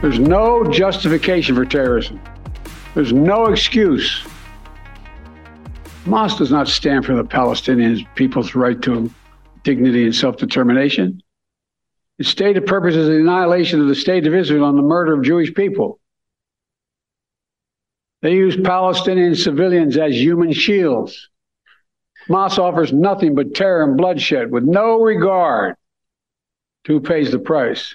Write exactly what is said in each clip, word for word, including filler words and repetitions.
There's no justification for terrorism. There's no excuse. Hamas does not stand for the Palestinian people's right to dignity and self-determination. Its stated purpose is the annihilation of the state of Israel and the murder of Jewish people. They use Palestinian civilians as human shields. Hamas offers nothing but terror and bloodshed with no regard to who pays the price.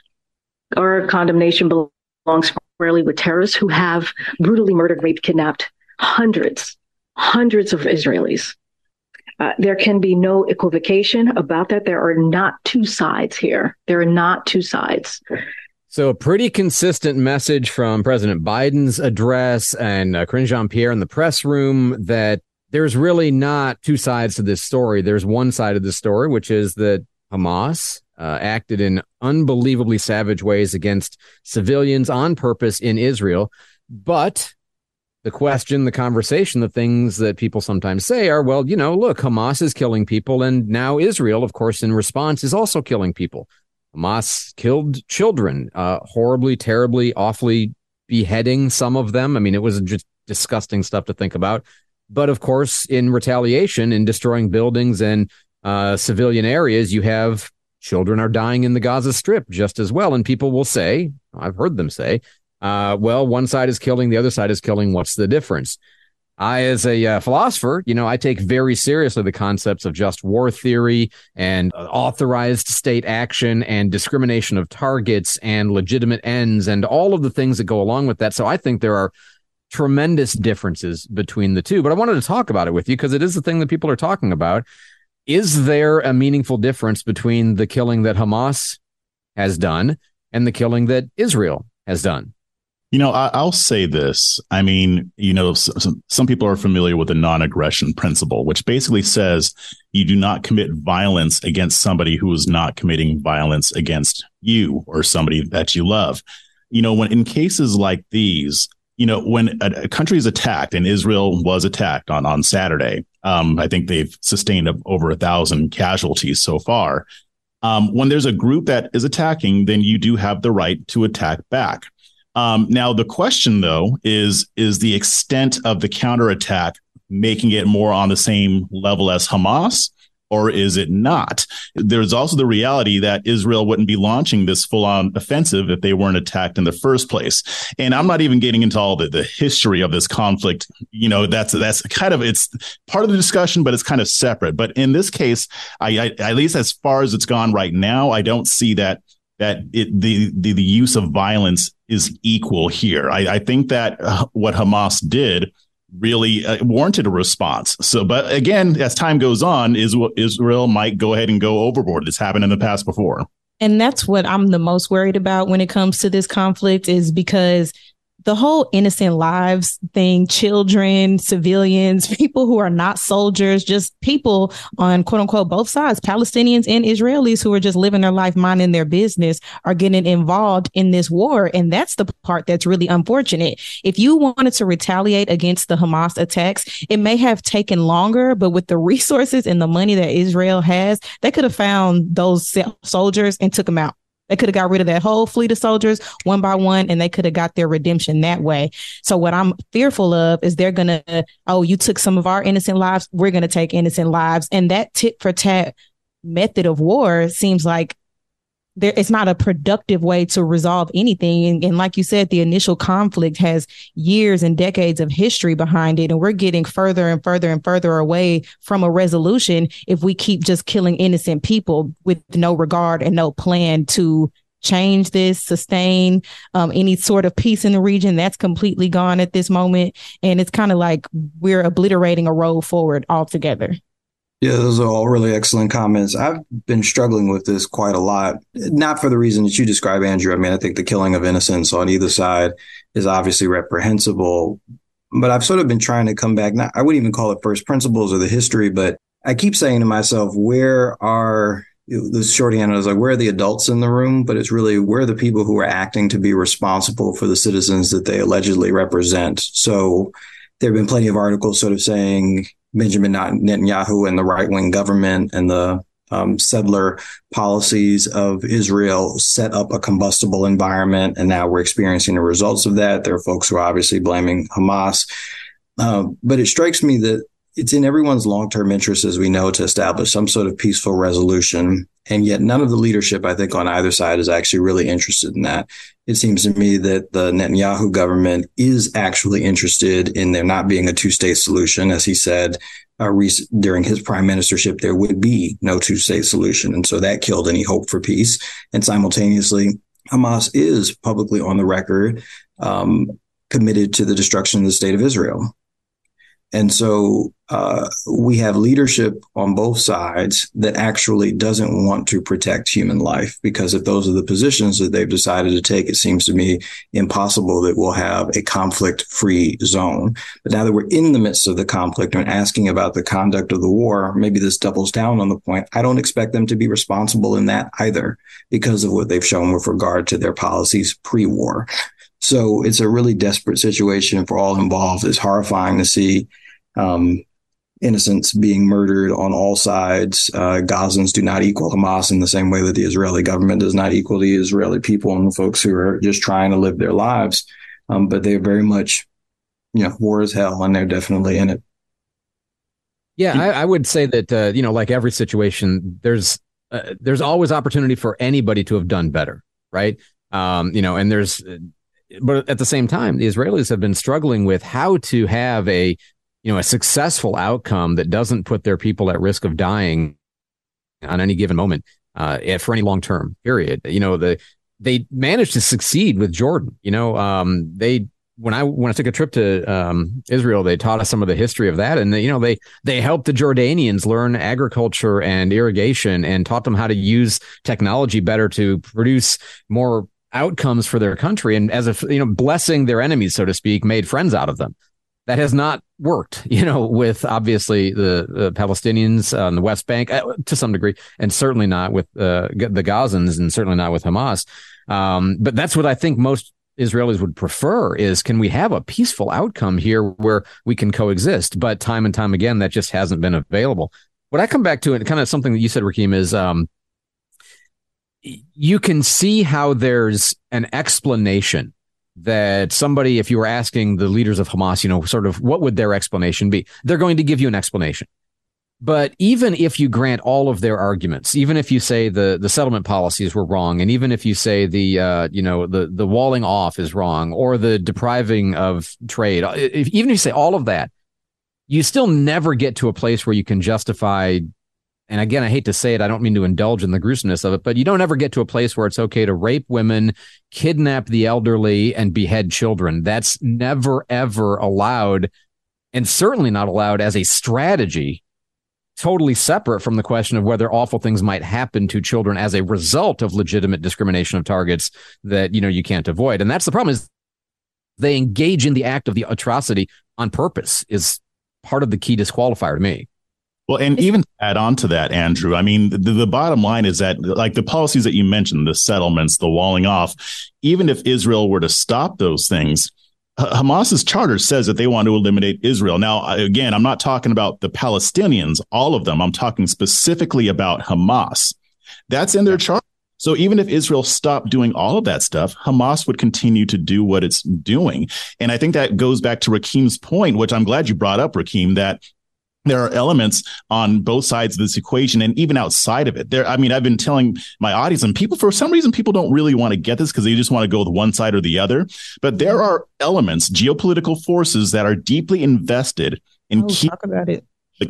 Our condemnation belongs squarely with terrorists who have brutally murdered, raped, kidnapped hundreds, hundreds of Israelis. Uh, there can be no equivocation about that. There are not two sides here. There are not two sides. So a pretty consistent message from President Biden's address and uh, Karine Jean-Pierre in the press room that there's really not two sides to this story. There's one side of the story, which is that Hamas uh, acted in unbelievably savage ways against civilians on purpose in Israel. But the question, the conversation, the things that people sometimes say are, well, you know, look, Hamas is killing people. And now Israel, of course, in response, is also killing people. Hamas killed children, uh, horribly, terribly, awfully beheading some of them. I mean, it was just disgusting stuff to think about. But of course, in retaliation, in destroying buildings and uh, civilian areas, you have children are dying in the Gaza Strip just as well. And people will say, I've heard them say, uh, well, one side is killing, the other side is killing. What's the difference? I, as a uh, philosopher, you know, I take very seriously the concepts of just war theory and uh, authorized state action and discrimination of targets and legitimate ends and all of the things that go along with that. So I think there are tremendous differences between the two. But I wanted to talk about it with you because it is the thing that people are talking about. Is there a meaningful difference between the killing that Hamas has done and the killing that Israel has done? You know, I, I'll say this. I mean, you know, some, some people are familiar with the non-aggression principle, which basically says you do not commit violence against somebody who is not committing violence against you or somebody that you love. You know, when in cases like these, you know, when a, a country is attacked, and Israel was attacked on, on Saturday, um, I think they've sustained over a thousand casualties so far. Um, when there's a group that is attacking, then you do have the right to attack back. Um, now, the question, though, is, is the extent of the counterattack making it more on the same level as Hamas, or is it not? There's also the reality that Israel wouldn't be launching this full on offensive if they weren't attacked in the first place. And I'm not even getting into all the, the history of this conflict. You know, that's that's kind of it's part of the discussion, but it's kind of separate. But in this case, I, I at least as far as it's gone right now, I don't see that that it, the, the the use of violence is equal here. I, I think that uh, what Hamas did really uh, warranted a response. So, but again, as time goes on, Israel, Israel might go ahead and go overboard. It's happened in the past before. And that's what I'm the most worried about when it comes to this conflict, is because the whole innocent lives thing, children, civilians, people who are not soldiers, just people on quote unquote both sides, Palestinians and Israelis who are just living their life, minding their business, are getting involved in this war. And that's the part that's really unfortunate. If you wanted to retaliate against the Hamas attacks, it may have taken longer, but with the resources and the money that Israel has, they could have found those soldiers and took them out. They could have got rid of that whole fleet of soldiers one by one, and they could have got their redemption that way. So what I'm fearful of is they're going to, oh, you took some of our innocent lives, we're going to take innocent lives. And that tit for tat method of war seems like there, it's not a productive way to resolve anything. And, and like you said, the initial conflict has years and decades of history behind it. And we're getting further and further and further away from a resolution if we keep just killing innocent people with no regard and no plan to change this, sustain um, any sort of peace in the region. That's completely gone at this moment. And it's kind of like we're obliterating a road forward altogether. Yeah, those are all really excellent comments. I've been struggling with this quite a lot, not for the reason that you describe, Andrew. I mean, I think the killing of innocents on either side is obviously reprehensible, but I've sort of been trying to come back. Not, I wouldn't even call it first principles or the history, but I keep saying to myself, where are the shorthand is like, where are the adults in the room? But it's really, where are the people who are acting to be responsible for the citizens that they allegedly represent? So there have been plenty of articles sort of saying Benjamin Netanyahu and the right-wing government and the um, settler policies of Israel set up a combustible environment, and now we're experiencing the results of that. There are folks who are obviously blaming Hamas. Uh, but it strikes me that it's in everyone's long-term interest, as we know, to establish some sort of peaceful resolution. And yet none of the leadership, I think, on either side is actually really interested in that. It seems to me that the Netanyahu government is actually interested in there not being a two-state solution. As he said uh, rec- during his prime ministership, there would be no two-state solution. And so that killed any hope for peace. And simultaneously, Hamas is publicly on the record um, committed to the destruction of the state of Israel. And so uh, we have leadership on both sides that actually doesn't want to protect human life, because if those are the positions that they've decided to take, it seems to me impossible that we'll have a conflict-free zone. But now that we're in the midst of the conflict and asking about the conduct of the war, maybe this doubles down on the point. I don't expect them to be responsible in that either, because of what they've shown with regard to their policies pre-war. So it's a really desperate situation for all involved. It's horrifying to see um, innocents being murdered on all sides. Uh, Gazans do not equal Hamas in the same way that the Israeli government does not equal the Israeli people and the folks who are just trying to live their lives. Um, but they're very much, you know, war is hell, and they're definitely in it. Yeah, I, I would say that, uh, you know, like every situation, there's uh, there's always opportunity for anybody to have done better, right? Um, you know, and there's, but at the same time, the Israelis have been struggling with how to have a, you know, a successful outcome that doesn't put their people at risk of dying on any given moment uh, for any long term period. You know, the they managed to succeed with Jordan. You know, um, they when I when I took a trip to um, Israel, they taught us some of the history of that, and they, you know, they they helped the Jordanians learn agriculture and irrigation and taught them how to use technology better to produce more outcomes for their country, and as a, you know, blessing their enemies, so to speak, made friends out of them. That has not worked, you know, with obviously the, the Palestinians on the West Bank uh, to some degree, and certainly not with uh, the Gazans, and certainly not with Hamas. Um, but that's what I think most Israelis would prefer is, can we have a peaceful outcome here where we can coexist? But time and time again, that just hasn't been available. What I come back to, and kind of something that you said, Rakeem, is um, you can see how there's an explanation that somebody, if you were asking the leaders of Hamas, you know, sort of what would their explanation be? They're going to give you an explanation. But even if you grant all of their arguments, even if you say the, the settlement policies were wrong, and even if you say the, uh, you know, the, the walling off is wrong, or the depriving of trade, if, even if you say all of that, you still never get to a place where you can justify. And again, I hate to say it, I don't mean to indulge in the gruesomeness of it, but you don't ever get to a place where it's okay to rape women, kidnap the elderly, and behead children. That's never, ever allowed, and certainly not allowed as a strategy, totally separate from the question of whether awful things might happen to children as a result of legitimate discrimination of targets that, you know, you can't avoid. And that's the problem, is they engage in the act of the atrocity on purpose is part of the key disqualifier to me. Well, and even to add on to that, Andrew, I mean, the, the bottom line is that, like the policies that you mentioned, the settlements, the walling off, even if Israel were to stop those things, Hamas's charter says that they want to eliminate Israel. Now, again, I'm not talking about the Palestinians, all of them. I'm talking specifically about Hamas. That's in their charter. So even if Israel stopped doing all of that stuff, Hamas would continue to do what it's doing. And I think that goes back to Rakeem's point, which I'm glad you brought up, Rakeem, that there are elements on both sides of this equation, and even outside of it. There, I mean, I've been telling my audience, and people, for some reason, people don't really want to get this because they just want to go with one side or the other. But there are elements, geopolitical forces that are deeply invested in oh, keep talk about it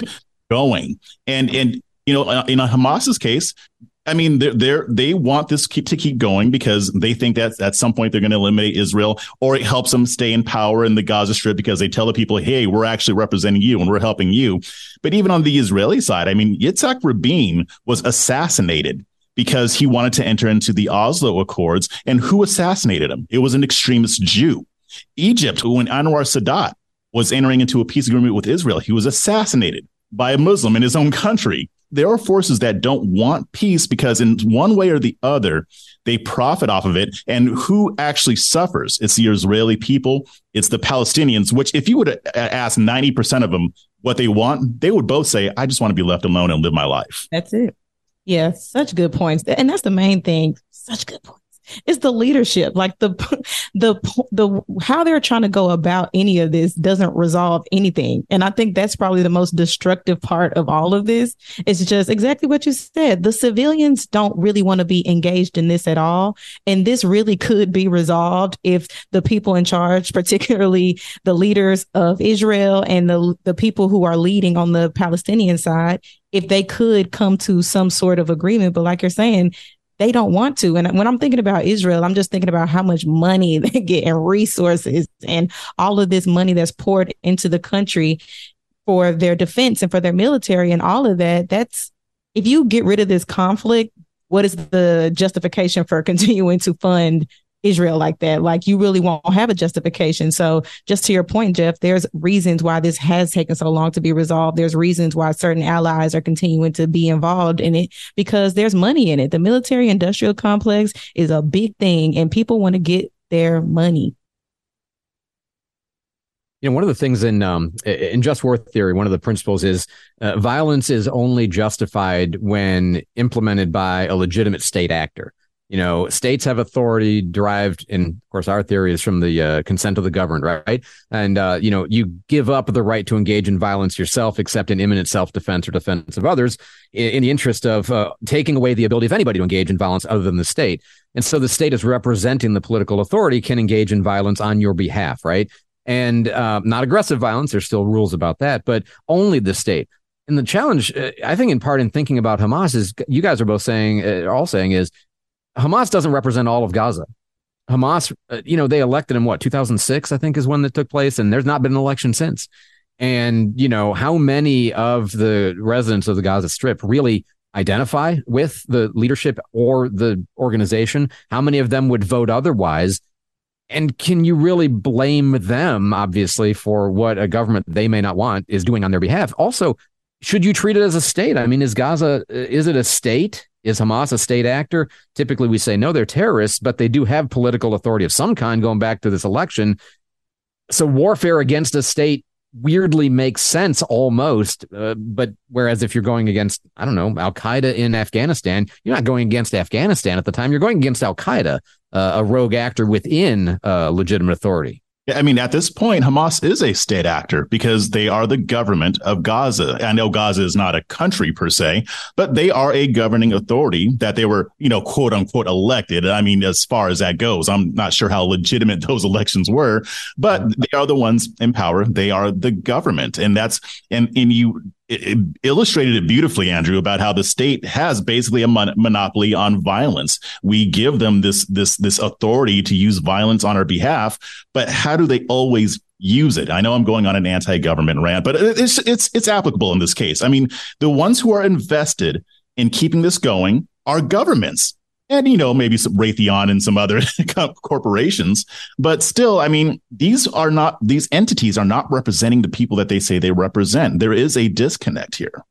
going. And and you know, in Hamas's case, I mean, they're, they're, they want this keep, to keep going because they think that at some point they're going to eliminate Israel, or it helps them stay in power in the Gaza Strip because they tell the people, hey, we're actually representing you and we're helping you. But even on the Israeli side, I mean, Yitzhak Rabin was assassinated because he wanted to enter into the Oslo Accords. And who assassinated him? It was an extremist Jew. Egypt, when Anwar Sadat was entering into a peace agreement with Israel, he was assassinated by a Muslim in his own country. There are forces that don't want peace because in one way or the other, they profit off of it. And who actually suffers? It's the Israeli people. It's the Palestinians, which if you would ask ninety percent of them what they want, they would both say, I just want to be left alone and live my life. That's it. Yeah, such good points. And that's the main thing. Such good points. It's the leadership, like the the the how they're trying to go about any of this doesn't resolve anything. And I think that's probably the most destructive part of all of this. It's just exactly what you said. The civilians don't really want to be engaged in this at all. And this really could be resolved if the people in charge, particularly the leaders of Israel and the the people who are leading on the Palestinian side, if they could come to some sort of agreement. But like you're saying, they don't want to. And when I'm thinking about Israel, I'm just thinking about how much money they get and resources and all of this money that's poured into the country for their defense and for their military and all of that. That's, if you get rid of this conflict, what is the justification for continuing to fund Israel like that? Like, you really won't have a justification. So just to your point, Jeff, there's reasons why this has taken so long to be resolved. There's reasons why certain allies are continuing to be involved in it, because there's money in it. The military industrial complex is a big thing and people want to get their money. You know, one of the things in um, in just war theory, one of the principles is uh, violence is only justified when implemented by a legitimate state actor. You know, states have authority derived, and of course, our theory is from the uh, consent of the governed, right? And, uh, you know, you give up the right to engage in violence yourself, except in imminent self-defense or defense of others, in, in the interest of uh, taking away the ability of anybody to engage in violence other than the state. And so the state is representing the political authority, can engage in violence on your behalf, right? And uh, not aggressive violence. There's still rules about that, but only the state. And the challenge, uh, I think, in part in thinking about Hamas is, you guys are both saying, uh, all saying is, Hamas doesn't represent all of Gaza. Hamas, uh, you know, they elected in what, two thousand six, I think is when that took place. And there's not been an election since. And, you know, how many of the residents of the Gaza Strip really identify with the leadership or the organization? How many of them would vote otherwise? And can you really blame them, obviously, for what a government they may not want is doing on their behalf? Also, should you treat it as a state? I mean, is Gaza, is it a state? Is Hamas a state actor? Typically, we say, no, they're terrorists, but they do have political authority of some kind going back to this election. So warfare against a state weirdly makes sense almost. Uh, but whereas if you're going against, I don't know, Al-Qaeda in Afghanistan, you're not going against Afghanistan at the time. You're going against Al-Qaeda, uh, a rogue actor within uh, legitimate authority. Yeah, I mean, at this point, Hamas is a state actor because they are the government of Gaza. I know Gaza is not a country per se, but they are a governing authority that they were, you know, quote unquote, elected. I mean, as far as that goes, I'm not sure how legitimate those elections were, but they are the ones in power. They are the government. And that's and, and you it illustrated it beautifully, Andrew, about how the state has basically a mon- monopoly on violence. We give them this this this authority to use violence on our behalf, but how do they always use it? I know I'm going on an anti-government rant, but it's it's it's applicable in this case. I mean, the ones who are invested in keeping this going are governments. And, you know, maybe some Raytheon and some other corporations. But still, I mean, these are not these entities are not representing the people that they say they represent. There is a disconnect here.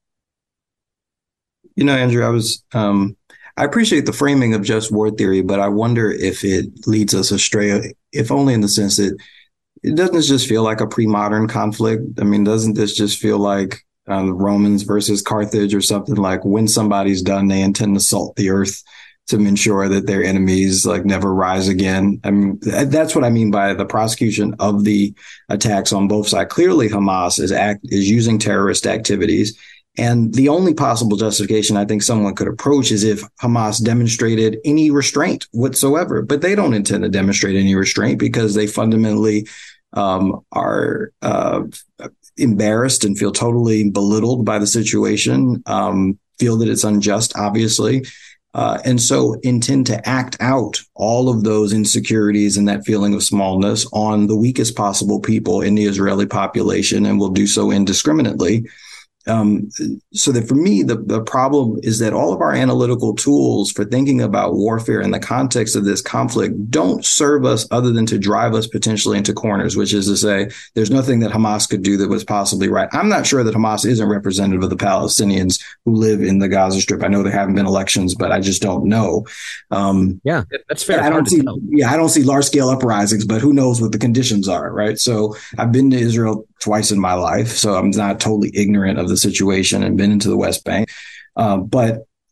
You know, Andrew, I was um, I appreciate the framing of just war theory, but I wonder if it leads us astray, if only in the sense that it doesn't just feel like a pre-modern conflict. I mean, doesn't this just feel like um, Romans versus Carthage or something? Like when somebody's done, they intend to salt the earth to ensure that their enemies like never rise again. I mean, that's what I mean by the prosecution of the attacks on both sides. Clearly, Hamas is act is using terrorist activities. And the only possible justification I think someone could approach is if Hamas demonstrated any restraint whatsoever. But they don't intend to demonstrate any restraint because they fundamentally um, are uh, embarrassed and feel totally belittled by the situation, um, feel that it's unjust, obviously. Uh, and so intend to act out all of those insecurities and that feeling of smallness on the weakest possible people in the Israeli population, and will do so indiscriminately. Um, so that for me, the, the problem is that all of our analytical tools for thinking about warfare in the context of this conflict don't serve us other than to drive us potentially into corners, which is to say there's nothing that Hamas could do that was possibly right. I'm not sure that Hamas isn't representative of the Palestinians who live in the Gaza Strip. I know there haven't been elections, but I just don't know. Um, yeah, that's fair. I don't see, yeah, I don't see large scale uprisings, but who knows what the conditions are, right? So I've been to Israel twice in my life, so I'm not totally ignorant of the situation and been into the West Bank. Uh, but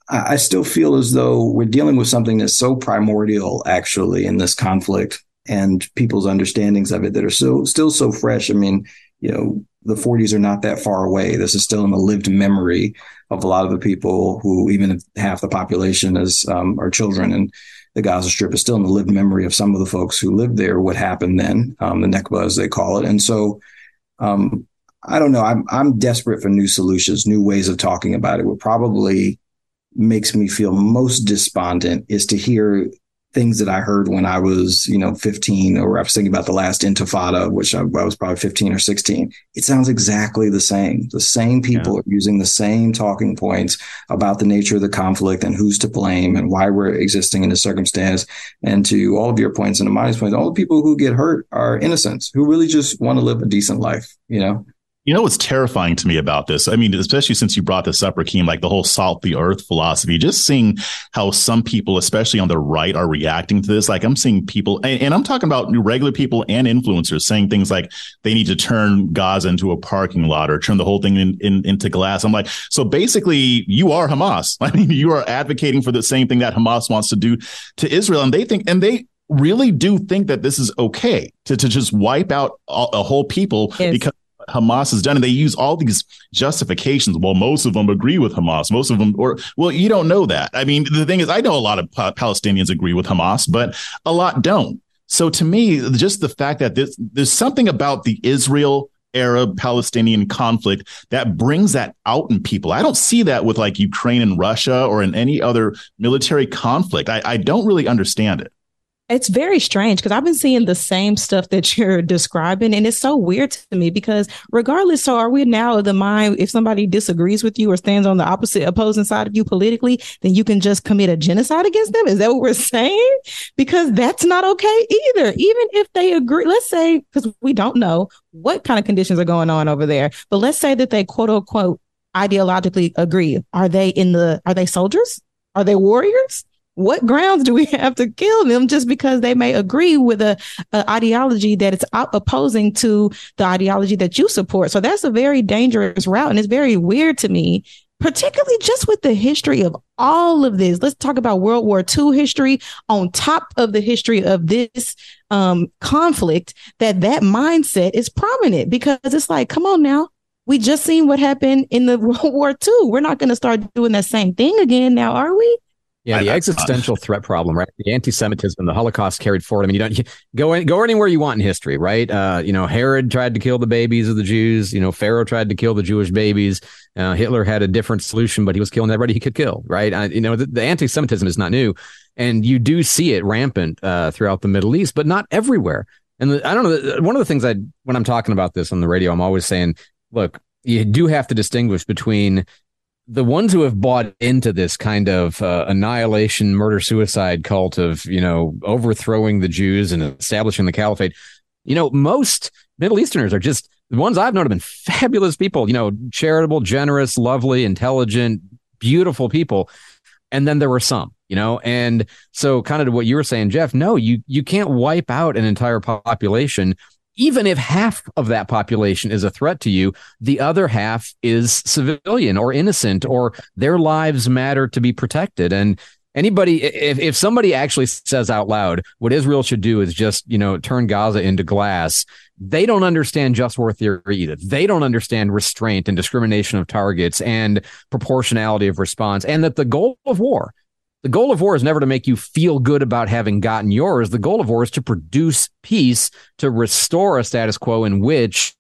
I still feel as though we're dealing with something that's so primordial, actually, in this conflict and people's understandings of it that are so still so fresh. I mean, you know, the forties are not that far away. This is still in the lived memory of a lot of the people who, even if half the population is um, are children, and the Gaza Strip is still in the lived memory of some of the folks who lived there. What happened then, um, the Nakba, as they call it, and so um, I don't know. I'm I'm desperate for new solutions, new ways of talking about it. What probably makes me feel most despondent is to hear things that I heard when I was, you know, fifteen, or I was thinking about the last Intifada, which I, I was probably fifteen or sixteen. It sounds exactly the same. The same people yeah. are using the same talking points about the nature of the conflict and who's to blame and why we're existing in this circumstance. And to all of your points and to my points, all the people who get hurt are innocents who really just want to live a decent life, you know? You know what's terrifying to me about this? I mean, especially since you brought this up, Rakeem, like the whole salt the earth philosophy, just seeing how some people, especially on the right, are reacting to this. Like I'm seeing people, and, and I'm talking about regular people and influencers saying things like they need to turn Gaza into a parking lot or turn the whole thing in, in, into glass. I'm like, so basically you are Hamas. I mean, you are advocating for the same thing that Hamas wants to do to Israel. And they think, and they really do think that this is okay to, to just wipe out a, a whole people yes. because Hamas has done, and they use all these justifications. Well, most of them agree with Hamas. Most of them, or well, you don't know that. I mean, the thing is, I know a lot of pa- Palestinians agree with Hamas, but a lot don't. So to me, just the fact that this, there's something about the Israel Arab Palestinian conflict that brings that out in people. I don't see that with like Ukraine and Russia or in any other military conflict. I, I don't really understand it. It's very strange because I've been seeing the same stuff that you're describing. And it's so weird to me because regardless, so are we now of the mind, if somebody disagrees with you or stands on the opposite opposing side of you politically, then you can just commit a genocide against them? Is that what we're saying? Because that's not okay either. Even if they agree, let's say, because we don't know what kind of conditions are going on over there, but let's say that they quote unquote ideologically agree. Are they in the, are they soldiers? Are they warriors? What grounds do we have to kill them just because they may agree with a, a ideology that is opposing to the ideology that you support? So that's a very dangerous route. And it's very weird to me, particularly just with the history of all of this. Let's talk about World War Two history on top of the history of this um, conflict, that that mindset is prominent because it's like, come on now. We just seen what happened in the World War Two. We're not going to start doing that same thing again now, are we? Yeah, the existential threat problem, right? The anti-Semitism, the Holocaust carried forward. I mean, you don't you go in, go anywhere you want in history, right? Uh, you know, Herod tried to kill the babies of the Jews. You know, Pharaoh tried to kill the Jewish babies. Uh, Hitler had a different solution, but he was killing everybody he could kill, right? Uh, you know, the, the anti-Semitism is not new, and you do see it rampant uh, throughout the Middle East, but not everywhere. And the, I don't know. One of the things I, when I'm talking about this on the radio, I'm always saying, look, you do have to distinguish between the ones who have bought into this kind of uh, annihilation, murder, suicide cult of, you know, overthrowing the Jews and establishing the caliphate. You know, most Middle Easterners are just, the ones I've known have been fabulous people, you know, charitable, generous, lovely, intelligent, beautiful people. And then there were some, you know, and so kind of to what you were saying, Jeff, no, you you can't wipe out an entire population. Even if half of that population is a threat to you, the other half is civilian or innocent, or their lives matter to be protected. And anybody, if, if somebody actually says out loud, what Israel should do is just, you know, turn Gaza into glass, they don't understand just war theory either. They don't understand restraint and discrimination of targets and proportionality of response, and that the goal of war, the goal of war is never to make you feel good about having gotten yours. The goal of war is to produce peace, to restore a status quo in which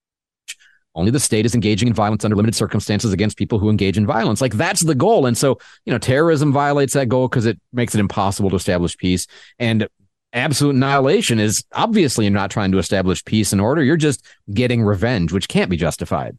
only the state is engaging in violence under limited circumstances against people who engage in violence. Like, that's the goal. And so, you know, terrorism violates that goal because it makes it impossible to establish peace. And absolute annihilation is obviously you're not trying to establish peace and order. You're just getting revenge, which can't be justified.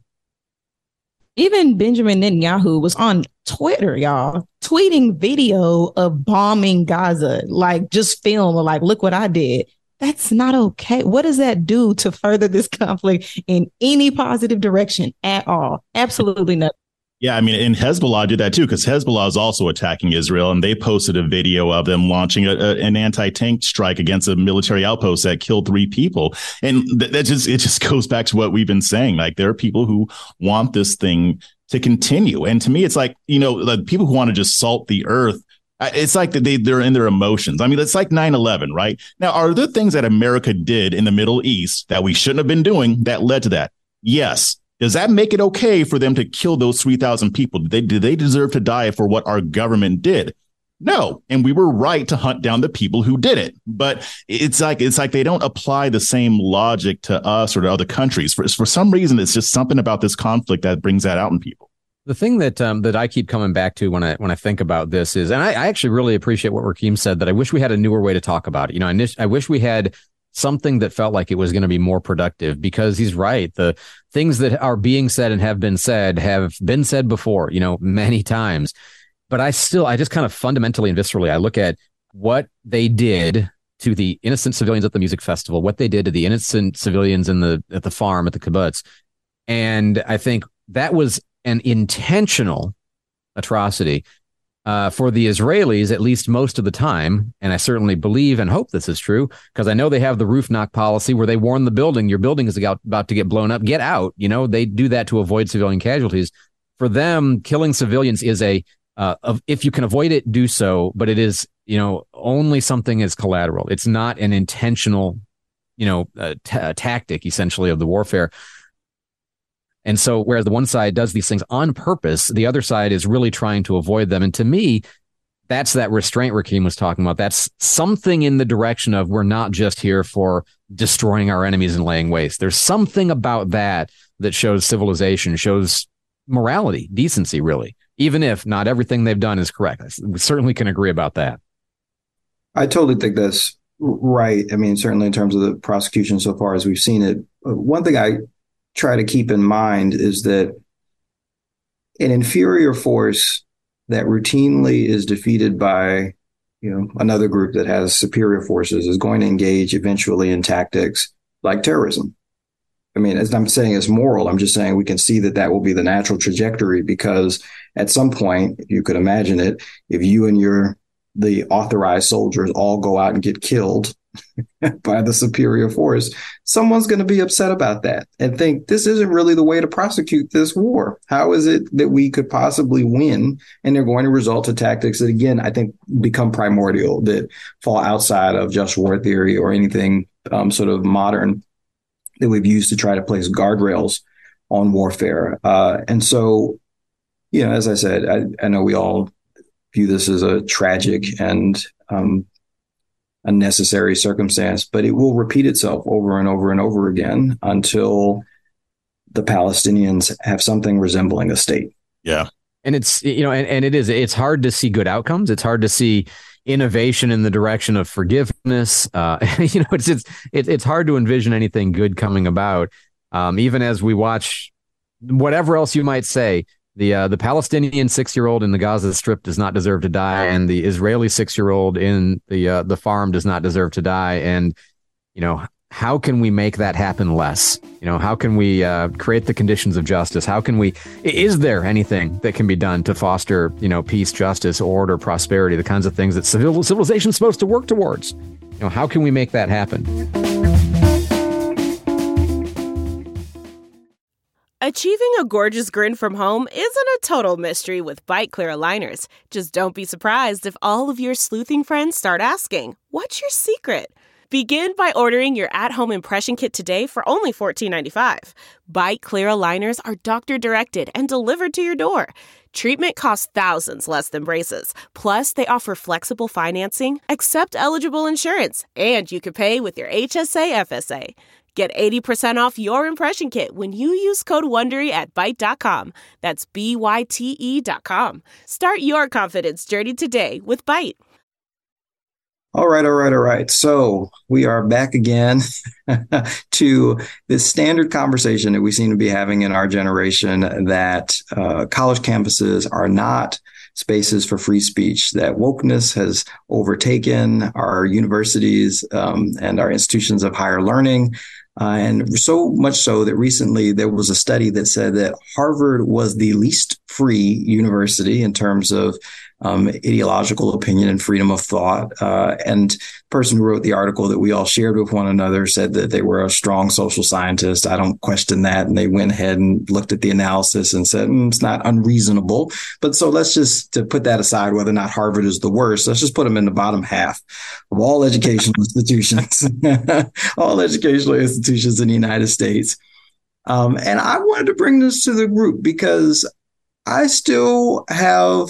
Even Benjamin Netanyahu was on Twitter, y'all, tweeting video of bombing Gaza, like just film or like, look what I did. That's not okay. What does that do to further this conflict in any positive direction at all? Absolutely nothing. Yeah, I mean, and Hezbollah did that too, because Hezbollah is also attacking Israel, and they posted a video of them launching a, a, an anti-tank strike against a military outpost that killed three people. And th- that just it just goes back to what we've been saying. Like, there are people who want this thing to continue. And to me, it's like, you know, the people who want to just salt the earth, it's like that they, they're in their emotions. I mean, it's like nine eleven, right? Now, are there things that America did in the Middle East that we shouldn't have been doing that led to that? Yes. Does that make it okay for them to kill those three thousand people? Did they, did they deserve to die for what our government did? No. And we were right to hunt down the people who did it. But it's like it's like they don't apply the same logic to us or to other countries. For, for some reason, it's just something about this conflict that brings that out in people. The thing that um, that I keep coming back to when I when I think about this is, and I, I actually really appreciate what Rakeem said, that I wish we had a newer way to talk about it. You know, I, I wish we had something that felt like it was going to be more productive, because he's right. The things that are being said and have been said have been said before, you know, many times. But I still, I just kind of fundamentally and viscerally, I look at what they did to the innocent civilians at the music festival, what they did to the innocent civilians in the at the farm, at the kibbutz. And I think that was an intentional atrocity uh, for the Israelis, at least most of the time. And I certainly believe and hope this is true, because I know they have the roof knock policy where they warn the building, your building is about to get blown up, get out. You know, they do that to avoid civilian casualties. For them, killing civilians is a Uh, of, if you can avoid it, do so. But it is, you know, only something as collateral. It's not an intentional, you know, uh, t- tactic, essentially, of the warfare. And so whereas the one side does these things on purpose, the other side is really trying to avoid them. And to me, that's that restraint Rakeem was talking about. That's something in the direction of, we're not just here for destroying our enemies and laying waste. There's something about that that shows civilization, shows morality, decency, really. Even if not everything they've done is correct. We certainly can agree about that. I totally think that's right. I mean, certainly in terms of the prosecution so far as we've seen it. One thing I try to keep in mind is that an inferior force that routinely is defeated by, you know, another group that has superior forces is going to engage eventually in tactics like terrorism. I mean, as I'm saying it's moral, I'm just saying we can see that that will be the natural trajectory, because at some point, if you could imagine it, if you and your the authorized soldiers all go out and get killed by the superior force, someone's going to be upset about that and think this isn't really the way to prosecute this war. How is it that we could possibly win? And they're going to result to tactics that, again, I think become primordial, that fall outside of just war theory or anything um, sort of modern that we've used to try to place guardrails on warfare. Uh, and so, you know, as I said, I, I know we all view this as a tragic and um, unnecessary circumstance, but it will repeat itself over and over and over again until the Palestinians have something resembling a state. Yeah. And it's, you know, and, and it is, it's hard to see good outcomes. It's hard to see innovation in the direction of forgiveness. Uh, you know, it's, it's, it, it's hard to envision anything good coming about. Um, even as we watch whatever else you might say, the, uh, the Palestinian six-year-old in the Gaza Strip does not deserve to die. And the Israeli six-year-old in the, uh, the farm does not deserve to die. And, you know, how can we make that happen less? You know, how can we uh, create the conditions of justice? How can we, is there anything that can be done to foster, you know, peace, justice, order, prosperity, the kinds of things that civil civilization is supposed to work towards? You know, how can we make that happen? Achieving a gorgeous grin from home isn't a total mystery with Byte Clear aligners. Just don't be surprised if all of your sleuthing friends start asking, "What's your secret?" Begin by ordering your at-home impression kit today for only fourteen ninety-five. Byte Clear aligners are doctor-directed and delivered to your door. Treatment costs thousands less than braces. Plus, they offer flexible financing, accept eligible insurance, and you can pay with your H S A F S A. Get eighty percent off your impression kit when you use code WONDERY at byte dot com. That's B Y T E dot com. Start your confidence journey today with Byte. All right, all right, all right. So we are back again to this standard conversation that we seem to be having in our generation, that uh, college campuses are not spaces for free speech, that wokeness has overtaken our universities um, and our institutions of higher learning. Uh, and so much so that recently there was a study that said that Harvard was the least free university in terms of um, ideological opinion and freedom of thought. Uh, and the person who wrote the article that we all shared with one another said that they were a strong social scientist. I don't question that. And they went ahead and looked at the analysis and said, mm, it's not unreasonable. But so let's just to put that aside, whether or not Harvard is the worst, let's just put them in the bottom half of all educational institutions, all educational institutions in the United States. Um, and I wanted to bring this to the group because I still have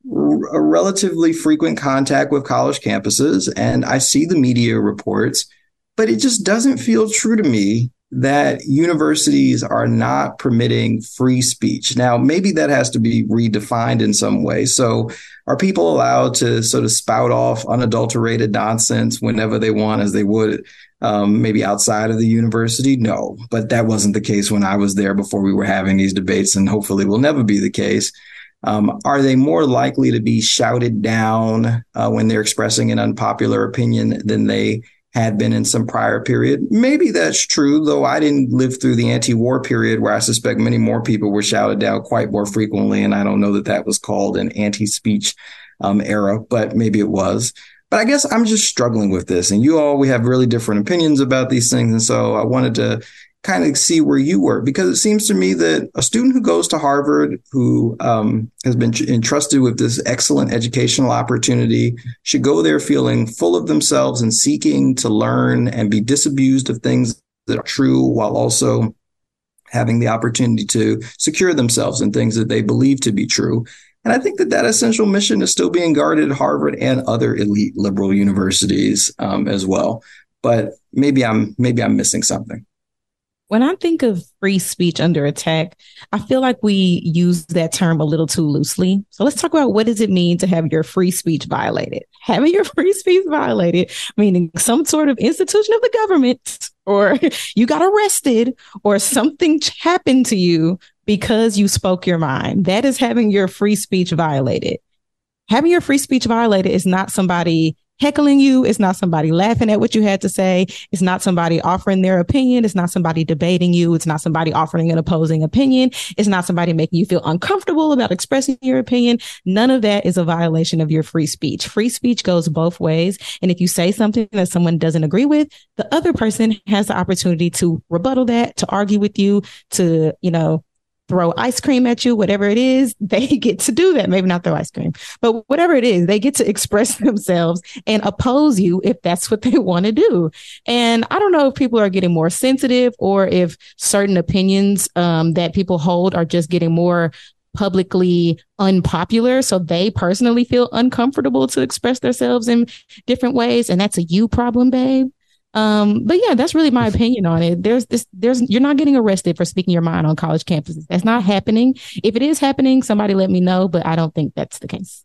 r- a relatively frequent contact with college campuses, and I see the media reports, but it just doesn't feel true to me that universities are not permitting free speech. Now, maybe that has to be redefined in some way. So are people allowed to sort of spout off unadulterated nonsense whenever they want, as they would um, maybe outside of the university? No, but that wasn't the case when I was there before we were having these debates, and hopefully will never be the case. Um, are they more likely to be shouted down uh, when they're expressing an unpopular opinion than they had been in some prior period? Maybe that's true, though I didn't live through the anti-war period where I suspect many more people were shouted down quite more frequently. And I don't know that that was called an anti-speech um, era, but maybe it was. But I guess I'm just struggling with this. And you all, we have really different opinions about these things. And so I wanted to kind of see where you were, because it seems to me that a student who goes to Harvard, who um, has been entrusted with this excellent educational opportunity, should go there feeling full of themselves and seeking to learn and be disabused of things that are true, while also having the opportunity to secure themselves in things that they believe to be true. And I think that that essential mission is still being guarded at Harvard and other elite liberal universities um, as well. But maybe I'm maybe I'm missing something. When I think of free speech under attack, I feel like we use that term a little too loosely. So let's talk about, what does it mean to have your free speech violated? Having your free speech violated, meaning some sort of institution of the government, or you got arrested, or something happened to you because you spoke your mind. That is having your free speech violated. Having your free speech violated is not somebody heckling you. It's not somebody laughing at what you had to say. It's not somebody offering their opinion. It's not somebody debating you. It's not somebody offering an opposing opinion. It's not somebody making you feel uncomfortable about expressing your opinion. None of that is a violation of your free speech. Free speech goes both ways. And if you say something that someone doesn't agree with, the other person has the opportunity to rebuttal that, to argue with you, to, you know, throw ice cream at you, whatever it is, they get to do that. Maybe not throw ice cream, but whatever it is, they get to express themselves and oppose you if that's what they want to do. And I don't know if people are getting more sensitive, or if certain opinions um, that people hold are just getting more publicly unpopular, so they personally feel uncomfortable to express themselves in different ways. And that's a you problem, babe. Um, but yeah, that's really my opinion on it. There's this, there's, you're not getting arrested for speaking your mind on college campuses. That's not happening. If it is happening, somebody let me know, but I don't think that's the case.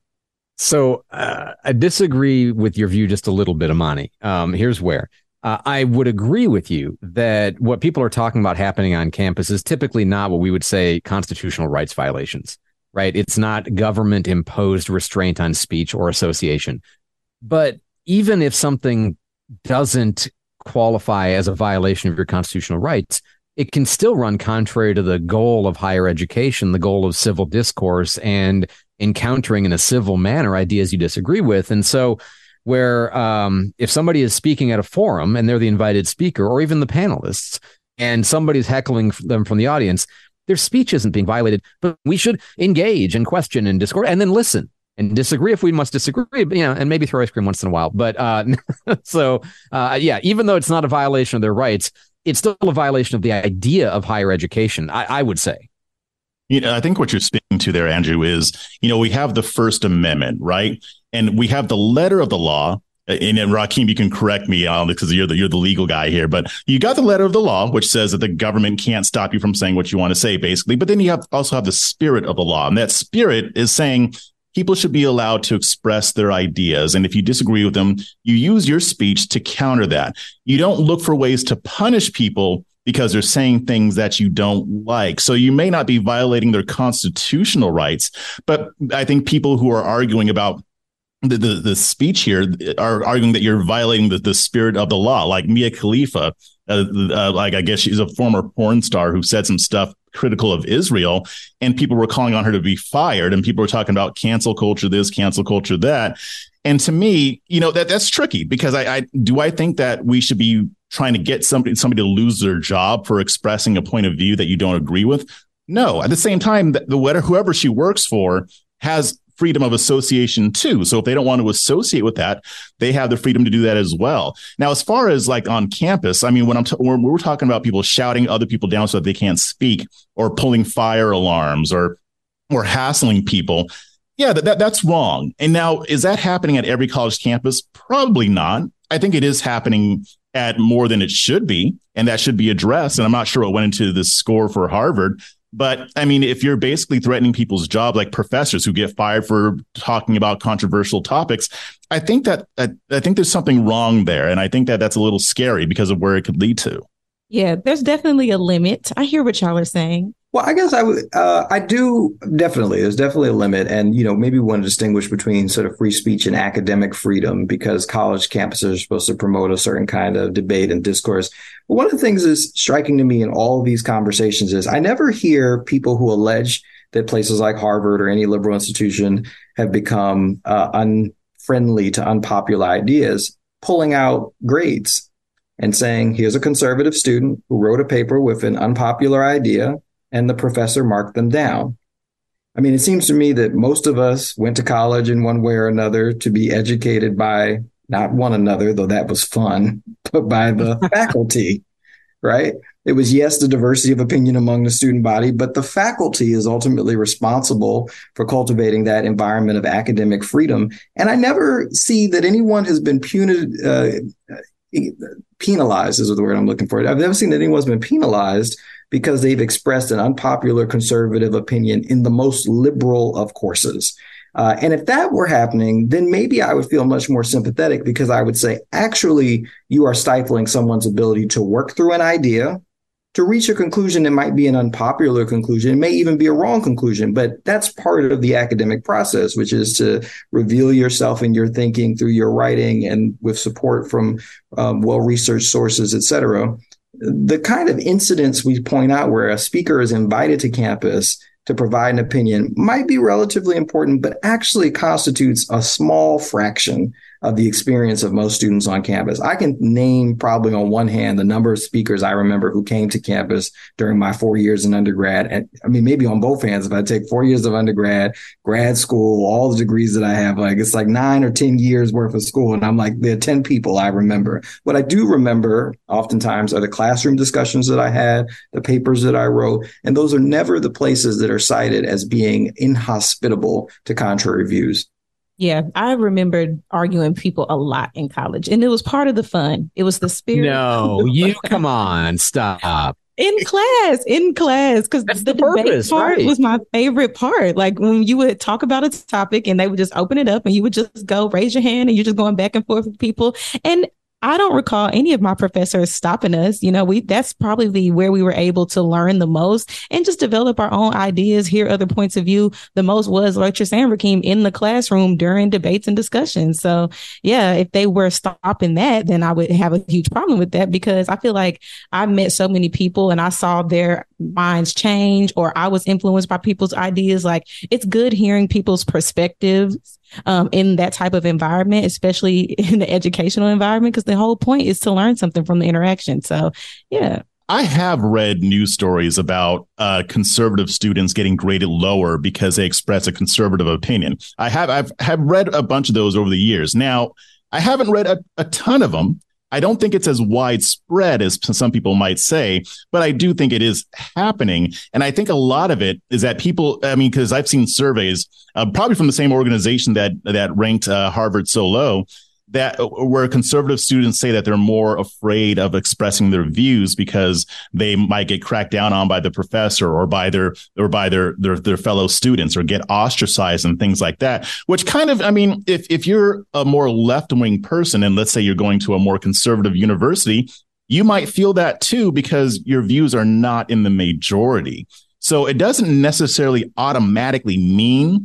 So uh, I disagree with your view just a little bit, Amani. Um, here's where. Uh, I would agree with you that what people are talking about happening on campus is typically not what we would say constitutional rights violations, right? It's not government imposed restraint on speech or association. But even if something doesn't qualify as a violation of your constitutional rights, it can still run contrary to the goal of higher education, the goal of civil discourse, and encountering in a civil manner ideas you disagree with. And so where um, if somebody is speaking at a forum and they're the invited speaker, or even the panelists, and somebody's heckling them from the audience, their speech isn't being violated, but we should engage and question and discourse and then listen and disagree if we must disagree, you know, and maybe throw ice cream once in a while. But uh, so, uh, yeah, even though it's not a violation of their rights, it's still a violation of the idea of higher education, I, I would say. You know, I think what you're speaking to there, Andrew, is, you know, we have the First Amendment, right? And we have the letter of the law. And, and Rakeem, you can correct me on because you're the you're the legal guy here, but you got the letter of the law, which says that the government can't stop you from saying what you want to say, basically. But then you have also have the spirit of the law, and that spirit is saying people should be allowed to express their ideas. And if you disagree with them, you use your speech to counter that. You don't look for ways to punish people because they're saying things that you don't like. So you may not be violating their constitutional rights, but I think people who are arguing about the, the, the speech here are arguing that you're violating the, the spirit of the law, like Mia Khalifa, uh, uh, like I guess she's a former porn star who said some stuff critical of Israel, and people were calling on her to be fired, and people were talking about cancel culture this, cancel culture that. And to me, you know, that that's tricky, because I, I do I think that we should be trying to get somebody somebody to lose their job for expressing a point of view that you don't agree with? No. At the same time, the, the whoever she works for has freedom of association too. So if they don't want to associate with that, they have the freedom to do that as well. Now, as far as like on campus, I mean, when I'm t- when we're talking about people shouting other people down so that they can't speak, or pulling fire alarms, or or hassling people, yeah, that, that that's wrong. And now, is that happening at every college campus? Probably not. I think it is happening at more than it should be, and that should be addressed. And I'm not sure what went into the score for Harvard. But I mean, if you're basically threatening people's job, like professors who get fired for talking about controversial topics, I think that I, I think there's something wrong there. And I think that that's a little scary because of where it could lead to. Yeah, there's definitely a limit. I hear what y'all are saying. Well, I guess I would, uh, I do definitely. There's definitely a limit. And, you know, maybe we want to distinguish between sort of free speech and academic freedom, because college campuses are supposed to promote a certain kind of debate and discourse. But one of the things that's striking to me in all of these conversations is I never hear people who allege that places like Harvard or any liberal institution have become uh, unfriendly to unpopular ideas pulling out grades and saying, here's a conservative student who wrote a paper with an unpopular idea, and the professor marked them down. I mean, it seems to me that most of us went to college in one way or another to be educated by not one another, though that was fun, but by the faculty, right? It was, yes, the diversity of opinion among the student body, but the faculty is ultimately responsible for cultivating that environment of academic freedom. And I never see that anyone has been puni- uh, penalized, is the word I'm looking for. I've never seen that anyone's been penalized because they've expressed an unpopular conservative opinion in the most liberal of courses. Uh, and if that were happening, then maybe I would feel much more sympathetic, because I would say, actually, you are stifling someone's ability to work through an idea, to reach a conclusion that might be an unpopular conclusion. It may even be a wrong conclusion, but that's part of the academic process, which is to reveal yourself and your thinking through your writing and with support from um, well-researched sources, et cetera. The kind of incidents we point out where a speaker is invited to campus to provide an opinion might be relatively important, but actually constitutes a small fraction of the experience of most students on campus. I can name probably on one hand the number of speakers I remember who came to campus during my four years in undergrad. And I mean, maybe on both hands, if I take four years of undergrad, grad school, all the degrees that I have, like it's like nine or ten years worth of school. And I'm like, there are ten people I remember. What I do remember oftentimes are the classroom discussions that I had, the papers that I wrote, and those are never the places that are cited as being inhospitable to contrary views. Yeah, I remembered arguing people a lot in college, and it was part of the fun. It was the spirit. No, you come on, stop. In class, in class, because the, the debate purpose, part right. was my favorite part. Like when you would talk about a topic and they would just open it up and you would just go raise your hand and you're just going back and forth with people. And I don't recall any of my professors stopping us. You know, we that's probably the, where we were able to learn the most and just develop our own ideas, hear other points of view. The most was, like you're saying, Rakeem, in the classroom during debates and discussions. So, yeah, if they were stopping that, then I would have a huge problem with that, because I feel like I met so many people and I saw their minds change, or I was influenced by people's ideas. Like, it's good hearing people's perspectives Um, in that type of environment, especially in the educational environment, because the whole point is to learn something from the interaction. So, yeah. I have read news stories about uh, conservative students getting graded lower because they express a conservative opinion. I have I've have read a bunch of those over the years. Now, I haven't read a, a ton of them. I don't think it's as widespread as some people might say, but I do think it is happening. And I think a lot of it is that people, I mean, because I've seen surveys, uh, probably from the same organization that that ranked uh, Harvard so low, that where conservative students say that they're more afraid of expressing their views because they might get cracked down on by the professor or by their or by their their, their fellow students, or get ostracized and things like that, which kind of, I mean, if if you're a more left wing person, and let's say you're going to a more conservative university, you might feel that too, because your views are not in the majority. So it doesn't necessarily automatically mean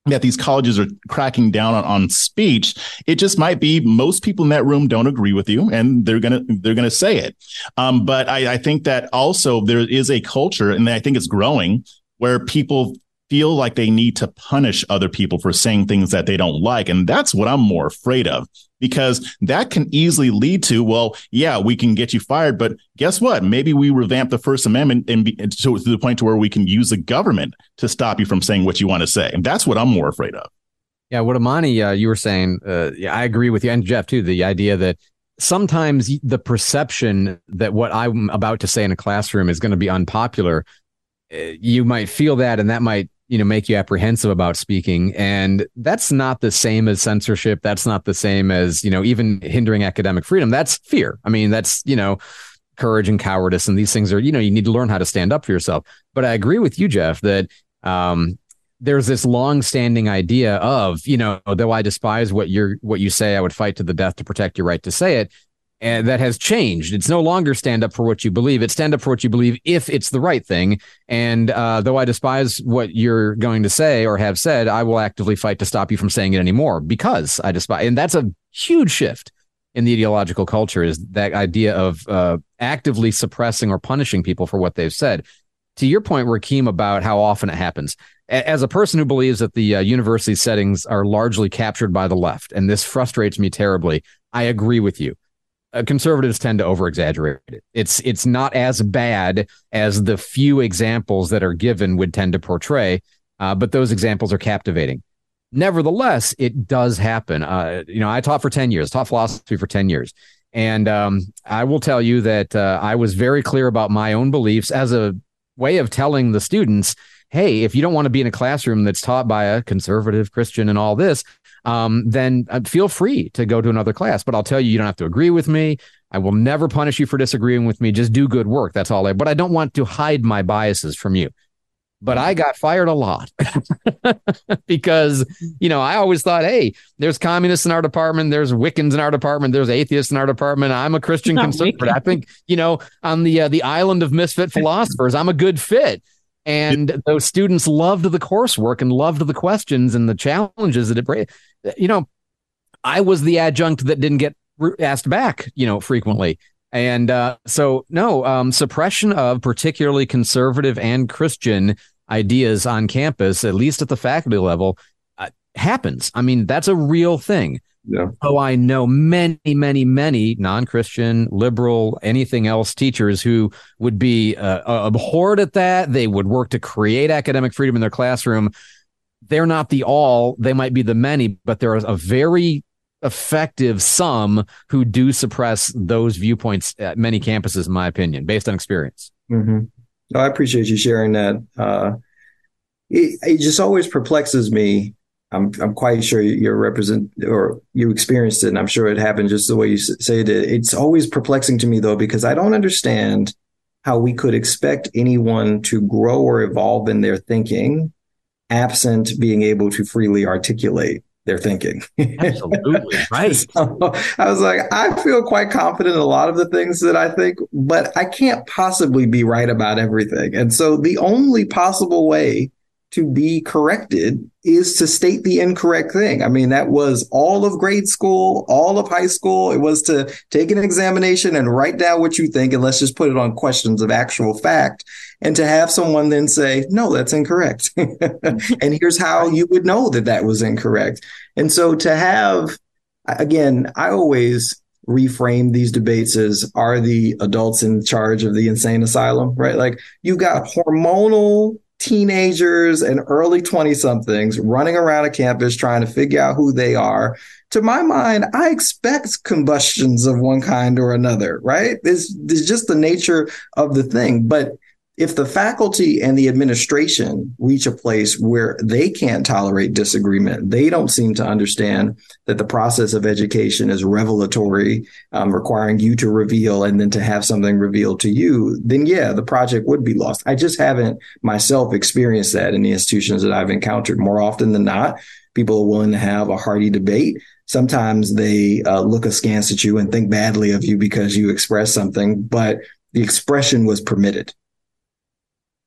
that these colleges are cracking down on, on speech. It just might be most people in that room don't agree with you, and they're gonna they're gonna say it. Um, but I, I think that also there is a culture, and I think it's growing, where people feel like they need to punish other people for saying things that they don't like. And that's what I'm more afraid of, because that can easily lead to, well, yeah, we can get you fired. But guess what? Maybe we revamp the First Amendment and be, to, to the point to where we can use the government to stop you from saying what you want to say. And that's what I'm more afraid of. Yeah, what Amani, uh, you were saying, uh, yeah, I agree with you. And Jeff, too, the idea that sometimes the perception that what I'm about to say in a classroom is going to be unpopular, uh, you might feel that, and that might, you know, make you apprehensive about speaking. And that's not the same as censorship. That's not the same as, you know, even hindering academic freedom. That's fear. I mean, that's, you know, courage and cowardice. And these things are, you know, you need to learn how to stand up for yourself. But I agree with you, Jeff, that um, there's this long-standing idea of, you know, though I despise what you're, what you say, I would fight to the death to protect your right to say it. And that has changed. It's no longer stand up for what you believe. It's stand up for what you believe if it's the right thing. And uh, though I despise what you're going to say or have said, I will actively fight to stop you from saying it anymore because I despise. And that's a huge shift in the ideological culture, is that idea of uh, actively suppressing or punishing people for what they've said. To your point, Rakeem, about how often it happens. As a person who believes that the uh, university settings are largely captured by the left, and this frustrates me terribly, I agree with you. Uh, conservatives tend to over-exaggerate it. It's it's not as bad as the few examples that are given would tend to portray, uh, but those examples are captivating. Nevertheless, it does happen. Uh, you know, I taught for ten years, taught philosophy for ten years. And um, I will tell you that uh, I was very clear about my own beliefs as a way of telling the students, hey, if you don't want to be in a classroom that's taught by a conservative Christian and all this, um, then feel free to go to another class. But I'll tell you, you don't have to agree with me. I will never punish you for disagreeing with me. Just do good work. That's all I, but I don't want to hide my biases from you. But I got fired a lot because, you know, I always thought, hey, there's communists in our department. There's Wiccans in our department. There's atheists in our department. I'm a Christian conservative. I think, you know, on the uh, the island of misfit philosophers, I'm a good fit. And those students loved the coursework and loved the questions and the challenges that it brought. You know, I was the adjunct that didn't get asked back, you know, frequently. And uh, so, no, um, suppression of particularly conservative and Christian ideas on campus, at least at the faculty level, uh, happens. I mean, that's a real thing. Yeah. Oh, I know many, many, many non-Christian, liberal, anything else teachers who would be uh, abhorred at that. They would work to create academic freedom in their classroom. They're not the all. They might be the many, but there is a very effective some who do suppress those viewpoints at many campuses, in my opinion, based on experience. Mm-hmm. No, I appreciate you sharing that. Uh, it, it just always perplexes me. I'm I'm quite sure you're represent or you experienced it, and I'm sure it happened just the way you say it. It's always perplexing to me, though, because I don't understand how we could expect anyone to grow or evolve in their thinking absent being able to freely articulate their thinking. Absolutely. Right. So I was like, I feel quite confident in a lot of the things that I think, but I can't possibly be right about everything. And so the only possible way to be corrected is to state the incorrect thing. I mean, that was all of grade school, all of high school. It was to take an examination and write down what you think, and let's just put it on questions of actual fact. And to have someone then say, no, that's incorrect. And here's how you would know that that was incorrect. And so to have, again, I always reframe these debates as, are the adults in charge of the insane asylum, right? Like, you got hormonal teenagers and early twenty-somethings running around a campus trying to figure out who they are. To my mind, I expect combustions of one kind or another, right? It's, it's just the nature of the thing. But if the faculty and the administration reach a place where they can't tolerate disagreement, they don't seem to understand that the process of education is revelatory, um, requiring you to reveal and then to have something revealed to you, then yeah, the project would be lost. I just haven't myself experienced that in the institutions that I've encountered. More often than not, people are willing to have a hearty debate. Sometimes they uh, look askance at you and think badly of you because you express something, but the expression was permitted.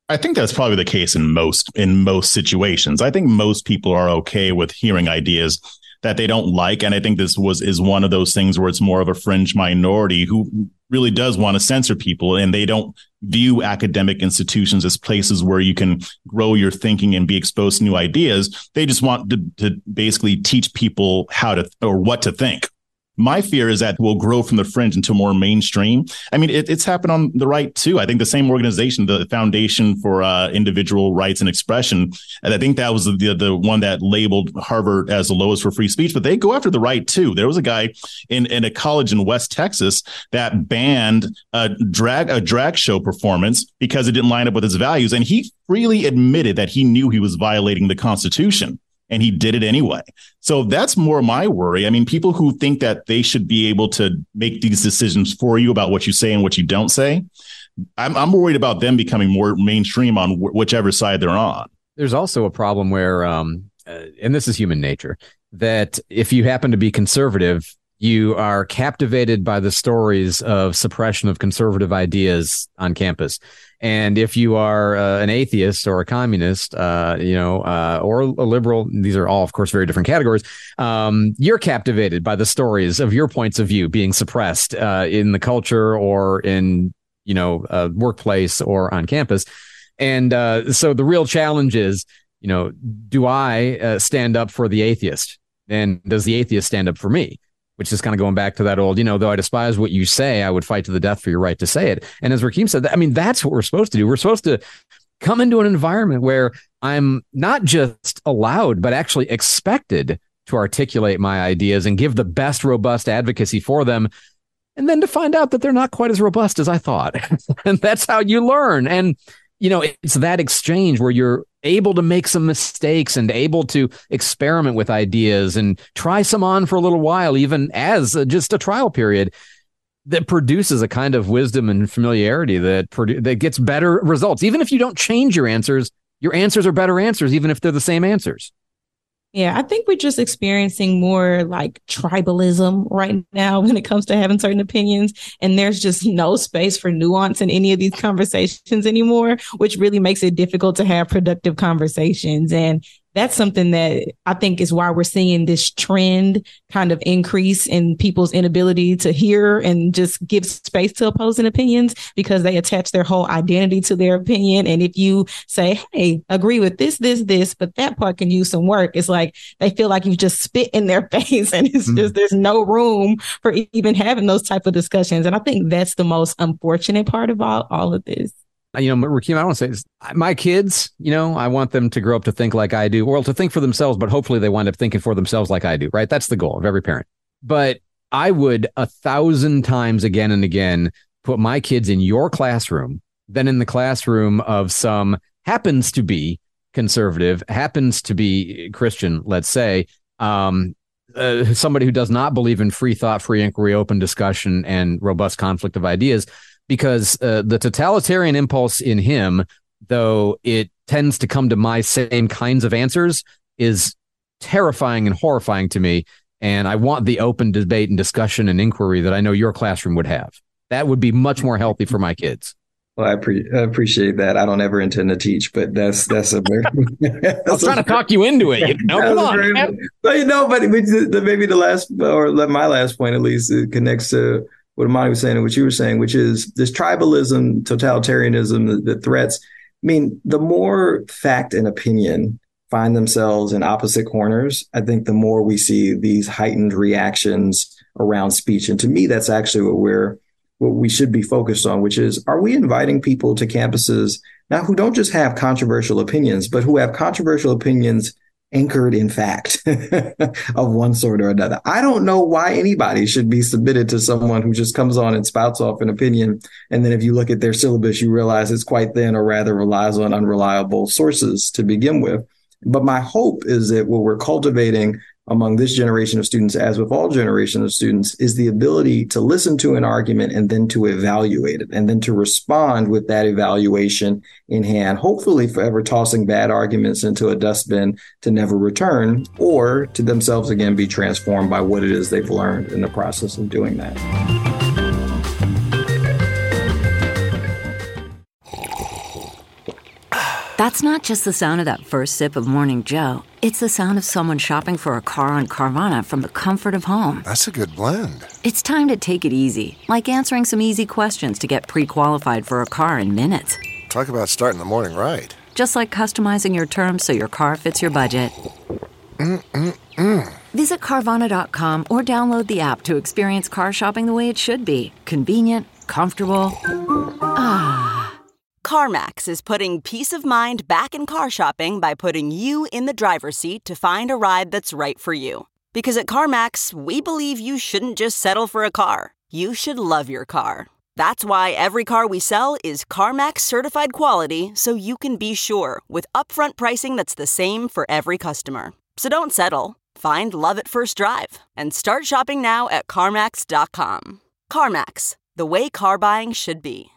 I think that's probably the case in most in most situations. I think most people are okay with hearing ideas that they don't like. And I think this was is one of those things where it's more of a fringe minority who really does want to censor people, and they don't view academic institutions as places where you can grow your thinking and be exposed to new ideas. They just want to, to basically teach people how to or what to think. My fear is that we'll grow from the fringe into more mainstream. I mean, it, it's happened on the right, too. I think the same organization, the Foundation for uh, Individual Rights and Expression, and I think that was the, the one that labeled Harvard as the lowest for free speech, but they go after the right, too. There was a guy in, in a college in West Texas that banned a drag, a drag show performance because it didn't line up with his values. And he freely admitted that he knew he was violating the Constitution. And he did it anyway. So that's more my worry. I mean, people who think that they should be able to make these decisions for you about what you say and what you don't say, I'm, I'm worried about them becoming more mainstream on wh- whichever side they're on. There's also a problem where, um, uh, and this is human nature, that if you happen to be conservative, you are captivated by the stories of suppression of conservative ideas on campus. And if you are uh, an atheist or a communist, uh, you know, uh, or a liberal, these are all, of course, very different categories. Um, you're captivated by the stories of your points of view being suppressed uh, in the culture or in, you know, uh, workplace or on campus. And uh, so the real challenge is, you know, do I uh, stand up for the atheist? And does the atheist stand up for me? Which is kind of going back to that old, you know, though I despise what you say, I would fight to the death for your right to say it. And as Rakeem said, I mean, that's what we're supposed to do. We're supposed to come into an environment where I'm not just allowed, but actually expected to articulate my ideas and give the best robust advocacy for them. And then to find out that they're not quite as robust as I thought. And that's how you learn. And, you know, it's that exchange where you're able to make some mistakes and able to experiment with ideas and try some on for a little while, even as a, just a trial period, that produces a kind of wisdom and familiarity that produ- that gets better results. Even if you don't change your answers, your answers are better answers, even if they're the same answers. Yeah, I think we're just experiencing more like tribalism right now when it comes to having certain opinions. And there's just no space for nuance in any of these conversations anymore, which really makes it difficult to have productive conversations. And that's something that I think is why we're seeing this trend kind of increase in people's inability to hear and just give space to opposing opinions, because they attach their whole identity to their opinion. And if you say, hey, agree with this, this, this, but that part can use some work, it's like they feel like you just spit in their face, and it's mm-hmm. just there's no room for even having those type of discussions. And I think that's the most unfortunate part of all, all of this. You know, Rakeem, I want to say this. My kids, you know, I want them to grow up to think like I do, or to think for themselves, but hopefully they wind up thinking for themselves like I do, right? That's the goal of every parent. But I would a thousand times again and again put my kids in your classroom than in the classroom of some happens to be conservative, happens to be Christian, let's say, um, uh, somebody who does not believe in free thought, free inquiry, open discussion, and robust conflict of ideas. Because uh, the totalitarian impulse in him, though it tends to come to my same kinds of answers, is terrifying and horrifying to me. And I want the open debate and discussion and inquiry that I know your classroom would have. That would be much more healthy for my kids. Well, I, pre- I appreciate that. I don't ever intend to teach, but that's that's a very. I was trying to talk you into it. You know, come on. Very, but you know, but maybe the last, or my last point at least, it connects to what Amani was saying and what you were saying, which is this tribalism, totalitarianism, the, the threats. I mean, the more fact and opinion find themselves in opposite corners, I think the more we see these heightened reactions around speech. And to me, that's actually what we're what we should be focused on, which is, are we inviting people to campuses now who don't just have controversial opinions, but who have controversial opinions anchored in fact of one sort or another? I don't know why anybody should be submitted to someone who just comes on and spouts off an opinion. And then if you look at their syllabus, you realize it's quite thin, or rather relies on unreliable sources to begin with. But my hope is that what we're cultivating among this generation of students, as with all generations of students, is the ability to listen to an argument and then to evaluate it, and then to respond with that evaluation in hand, hopefully forever tossing bad arguments into a dustbin to never return, or to themselves again be transformed by what it is they've learned in the process of doing that. That's not just the sound of that first sip of Morning Joe. It's the sound of someone shopping for a car on Carvana from the comfort of home. That's a good blend. It's time to take it easy, like answering some easy questions to get pre-qualified for a car in minutes. Talk about starting the morning right. Just like customizing your terms so your car fits your budget. Mm-mm-mm. Visit Carvana dot com or download the app to experience car shopping the way it should be. Convenient, comfortable. Ah. CarMax is putting peace of mind back in car shopping by putting you in the driver's seat to find a ride that's right for you. Because at CarMax, we believe you shouldn't just settle for a car. You should love your car. That's why every car we sell is CarMax certified quality, so you can be sure with upfront pricing that's the same for every customer. So don't settle. Find love at first drive and start shopping now at CarMax dot com. CarMax, the way car buying should be.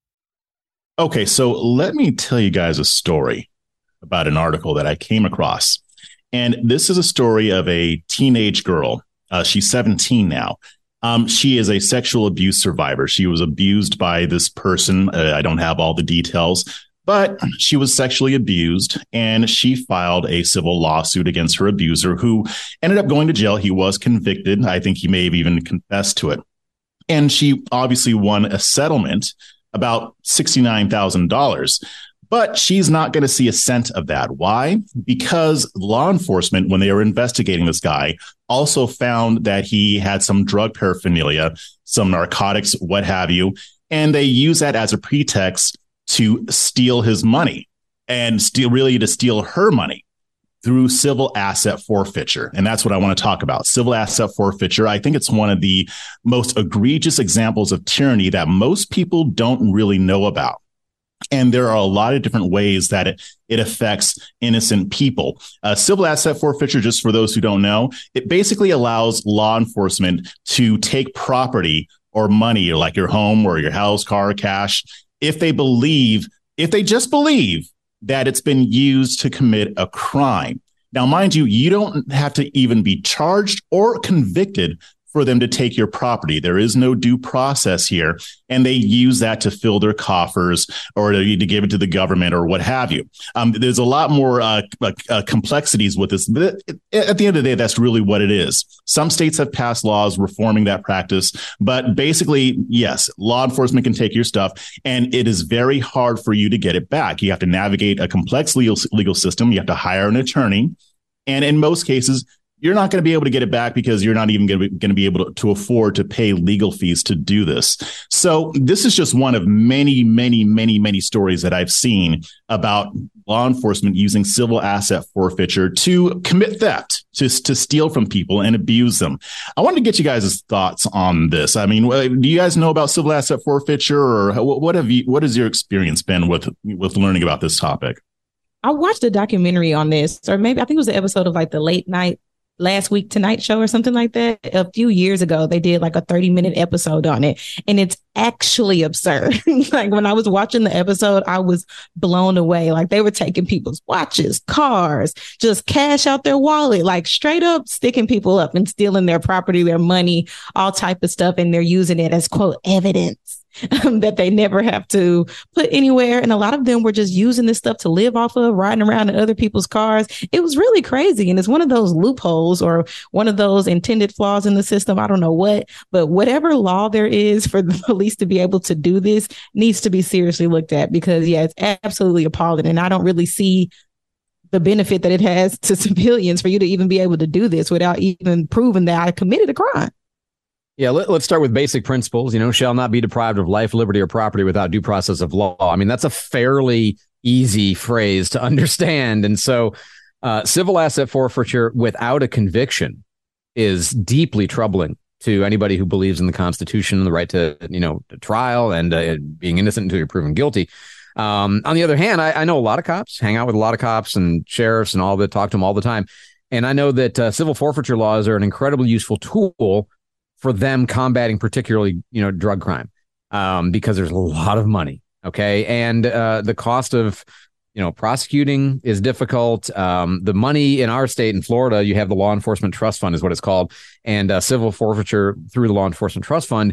Okay, so let me tell you guys a story about an article that I came across. And this is a story of a teenage girl. Uh, she's seventeen now. Um, she is a sexual abuse survivor. She was abused by this person. Uh, I don't have all the details, but she was sexually abused, and she filed a civil lawsuit against her abuser, who ended up going to jail. He was convicted. I think he may have even confessed to it. And she obviously won a settlement, about sixty-nine thousand dollars. But she's not going to see a cent of that. Why? Because law enforcement, when they were investigating this guy, also found that he had some drug paraphernalia, some narcotics, what have you. And they use that as a pretext to steal his money and steal really to steal her money through civil asset forfeiture. And that's what I want to talk about. Civil asset forfeiture. I think it's one of the most egregious examples of tyranny that most people don't really know about. And there are a lot of different ways that it, it affects innocent people. Uh, civil asset forfeiture, just for those who don't know, it basically allows law enforcement to take property or money, like your home or your house, car, cash, if they believe, if they just believe that it's been used to commit a crime. Now, mind you, you don't have to even be charged or convicted for them to take your property. There is no due process here, and they use that to fill their coffers or to, to give it to the government or what have you. Um, there's a lot more uh, uh, complexities with this, but at the end of the day, that's really what it is. Some states have passed laws reforming that practice, but basically, yes, law enforcement can take your stuff, and it is very hard for you to get it back. You have to navigate a complex legal legal system. You have to hire an attorney, and in most cases, you're not going to be able to get it back because you're not even going to be, going to be able to, to afford to pay legal fees to do this. So this is just one of many, many, many, many stories that I've seen about law enforcement using civil asset forfeiture to commit theft, to, to steal from people and abuse them. I wanted to get you guys' thoughts on this. I mean, do you guys know about civil asset forfeiture, or what have you, what has your experience been with, with learning about this topic? I watched a documentary on this, or maybe I think it was an episode of like the Late Night Last Week Tonight Show or something like that. A few years ago, they did like a thirty minute episode on it. And it's actually absurd. Like when I was watching the episode, I was blown away. Like they were taking people's watches, cars, just cash out their wallet, like straight up sticking people up and stealing their property, their money, all type of stuff. And they're using it as, quote, evidence. Um, that they never have to put anywhere. And a lot of them were just using this stuff to live off of, riding around in other people's cars. It was really crazy. And it's one of those loopholes or one of those intended flaws in the system. I don't know what, but whatever law there is for the police to be able to do this needs to be seriously looked at, because, yeah, it's absolutely appalling. And I don't really see the benefit that it has to civilians for you to even be able to do this without even proving that I committed a crime. Yeah, let, let's start with basic principles. You know, shall not be deprived of life, liberty, or property without due process of law. I mean, that's a fairly easy phrase to understand. And so uh, civil asset forfeiture without a conviction is deeply troubling to anybody who believes in the Constitution and the right to, you know, to trial and uh, being innocent until you're proven guilty. Um, on the other hand, I, I know a lot of cops, hang out with a lot of cops and sheriffs and all that, talk to them all the time. And I know that uh, civil forfeiture laws are an incredibly useful tool for them combating particularly, you know, drug crime, um, because there's a lot of money. OK, and uh, the cost of, you know, prosecuting is difficult. Um, the money in our state in Florida, you have the Law Enforcement Trust Fund is what it's called, and uh, civil forfeiture through the Law Enforcement Trust Fund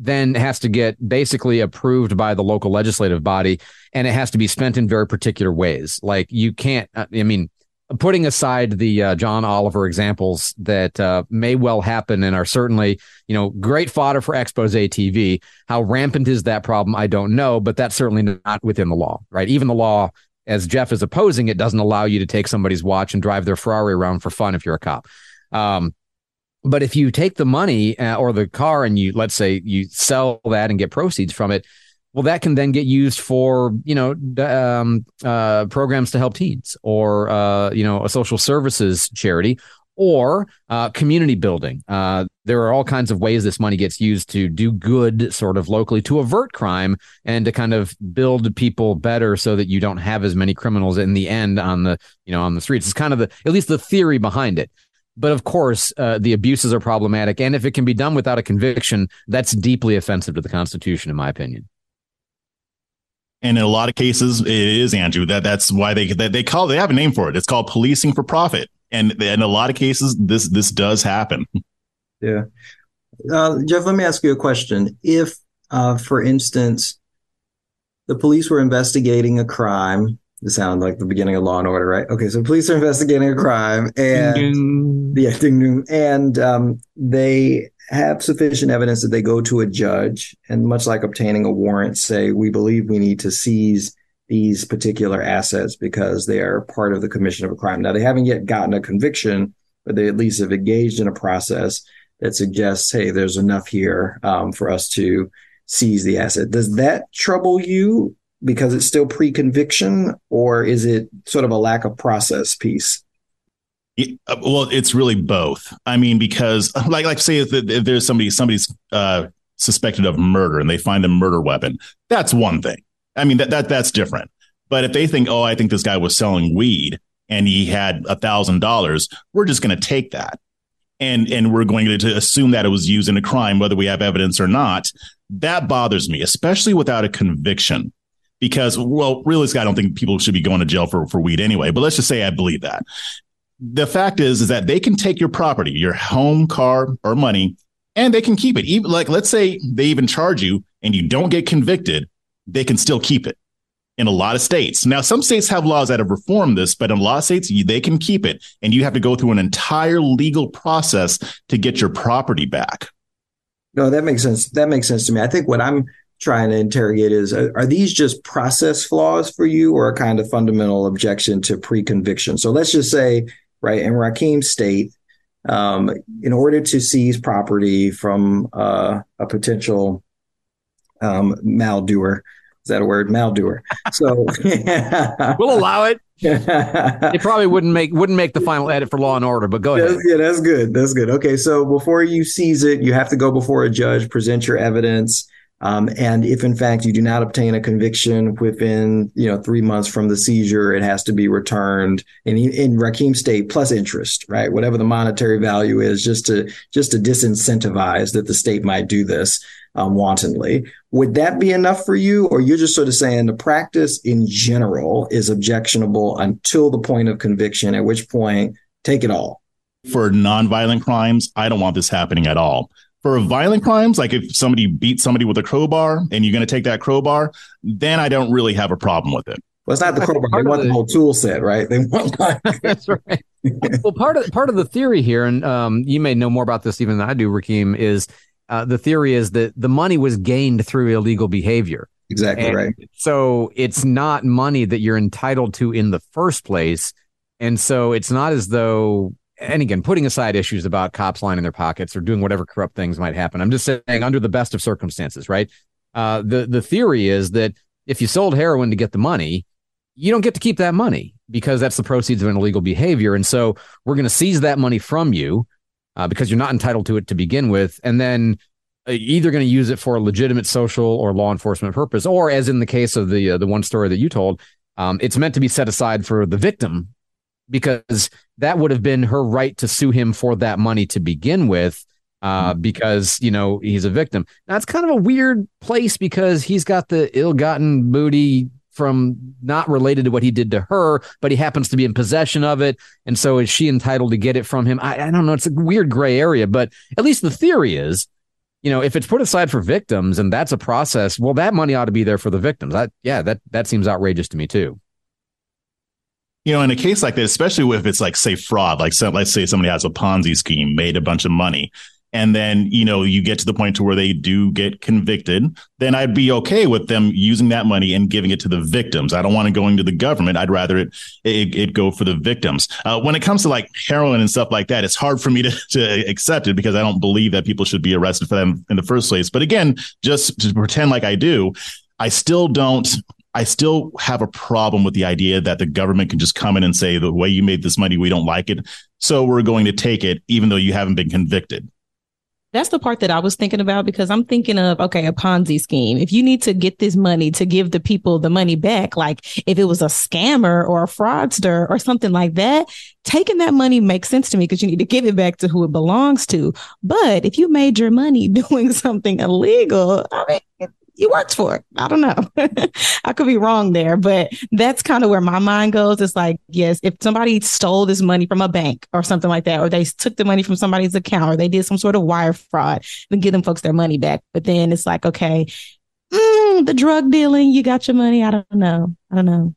then has to get basically approved by the local legislative body, and it has to be spent in very particular ways. Like you can't, I mean, putting aside the uh, John Oliver examples that uh, may well happen and are certainly, you know, great fodder for expose T V. How rampant is that problem? I don't know, but that's certainly not within the law, right? Even the law, as Jeff is opposing it, doesn't allow you to take somebody's watch and drive their Ferrari around for fun if you're a cop. Um, but if you take the money uh, or the car and you, let's say you sell that and get proceeds from it, well, that can then get used for, you know, um, uh, programs to help teens, or, uh, you know, a social services charity, or uh, community building. Uh, there are all kinds of ways this money gets used to do good sort of locally, to avert crime and to kind of build people better so that you don't have as many criminals in the end on the, you know, on the streets. It's kind of the, at least the theory behind it. But of course, uh, the abuses are problematic. And if it can be done without a conviction, that's deeply offensive to the Constitution, in my opinion. And in a lot of cases, it is, Andrew. That that's why they they, they call they have a name for it. It's called policing for profit. And in a lot of cases, this this does happen. Yeah, uh, Jeff. Let me ask you a question. If, uh, for instance, the police were investigating a crime, it sounds like the beginning of Law and Order, right? Okay, so police are investigating a crime, and ding, ding. yeah, ding, ding, and um, they have sufficient evidence that they go to a judge, and much like obtaining a warrant, say, we believe we need to seize these particular assets because they are part of the commission of a crime. Now, they haven't yet gotten a conviction, but they at least have engaged in a process that suggests, hey, there's enough here um, for us to seize the asset. Does that trouble you because it's still pre-conviction, or is it sort of a lack of process piece? Well, it's really both. I mean, because like, like say if, if there's somebody, somebody's uh, suspected of murder and they find a murder weapon, that's one thing. I mean, that, that that's different. But if they think, oh, I think this guy was selling weed and he had a thousand dollars, we're just going to take that. And, and we're going to, to assume that it was used in a crime, whether we have evidence or not. That bothers me, especially without a conviction. Because, well, realistically, I don't think people should be going to jail for, for weed anyway. But let's just say I believe that. The fact is, is that they can take your property, your home, car, or money, and they can keep it. Even like, let's say they even charge you and you don't get convicted, they can still keep it in a lot of states. Now, some states have laws that have reformed this, but in a lot of states, they can keep it. And you have to go through an entire legal process to get your property back. No, that makes sense. That makes sense to me. I think what I'm trying to interrogate is, are, are these just process flaws for you, or a kind of fundamental objection to pre-conviction? So let's just say, right, in Rakim State, um, in order to seize property from uh, a potential um, maldoer, is that a word? Maldoer. So we'll allow it. They probably wouldn't make wouldn't make the final edit for Law and Order, but go ahead. That's, yeah, that's good. That's good. Okay, so before you seize it, you have to go before a judge, present your evidence. Um, and if, in fact, you do not obtain a conviction within, you know, three months from the seizure, it has to be returned in, in Rakim State plus interest, right? Whatever the monetary value is, just to just to disincentivize that the state might do this um, wantonly. Would that be enough for you? Or you're just sort of saying the practice in general is objectionable until the point of conviction, at which point, take it all? For nonviolent crimes, I don't want this happening at all. For violent crimes, like if somebody beats somebody with a crowbar and you're going to take that crowbar, then I don't really have a problem with it. Well, it's not the crowbar. They want the, the whole tool set, right? They want like that's right. Well, part of part of the theory here, and um, you may know more about this even than I do, Rakim, is uh, the theory is that the money was gained through illegal behavior. Exactly and right. So it's not money that you're entitled to in the first place, and so it's not as though. And again, putting aside issues about cops lining their pockets or doing whatever corrupt things might happen, I'm just saying under the best of circumstances, right? Uh, the, the theory is that if you sold heroin to get the money, you don't get to keep that money because that's the proceeds of an illegal behavior. And so we're going to seize that money from you uh, because you're not entitled to it to begin with. And then uh, either going to use it for a legitimate social or law enforcement purpose, or as in the case of the, uh, the one story that you told, um, it's meant to be set aside for the victim, because that would have been her right to sue him for that money to begin with, uh, because, you know, he's a victim. Now, it's kind of a weird place because he's got the ill-gotten booty from not related to what he did to her, but he happens to be in possession of it. And so is she entitled to get it from him? I, I don't know. It's a weird gray area, but at least the theory is you know, if it's put aside for victims and that's a process, well, that money ought to be there for the victims. That, yeah, that, that seems outrageous to me too. You know, in a case like that, especially if it's like, say, fraud, like so, let's say somebody has a Ponzi scheme, made a bunch of money, and then, you know, you get to the point to where they do get convicted, then I'd be okay with them using that money and giving it to the victims. I don't want it going to the government. I'd rather it it, it go for the victims. Uh, when it comes to like heroin and stuff like that, it's hard for me to, to accept it because I don't believe that people should be arrested for them in the first place. But again, just to pretend like I do, I still don't. I still have a problem with the idea that the government can just come in and say, the way you made this money, we don't like it, so we're going to take it, even though you haven't been convicted. That's the part that I was thinking about, because I'm thinking of, okay, a Ponzi scheme. If you need to get this money to give the people the money back, like if it was a scammer or a fraudster or something like that, taking that money makes sense to me because you need to give it back to who it belongs to. But if you made your money doing something illegal, I mean, you worked for it. I don't know. I could be wrong there, but that's kind of where my mind goes. It's like, yes, if somebody stole this money from a bank or something like that, or they took the money from somebody's account, or they did some sort of wire fraud, then give them folks their money back. But then it's like, okay, mm, the drug dealing, you got your money. I don't know. I don't know.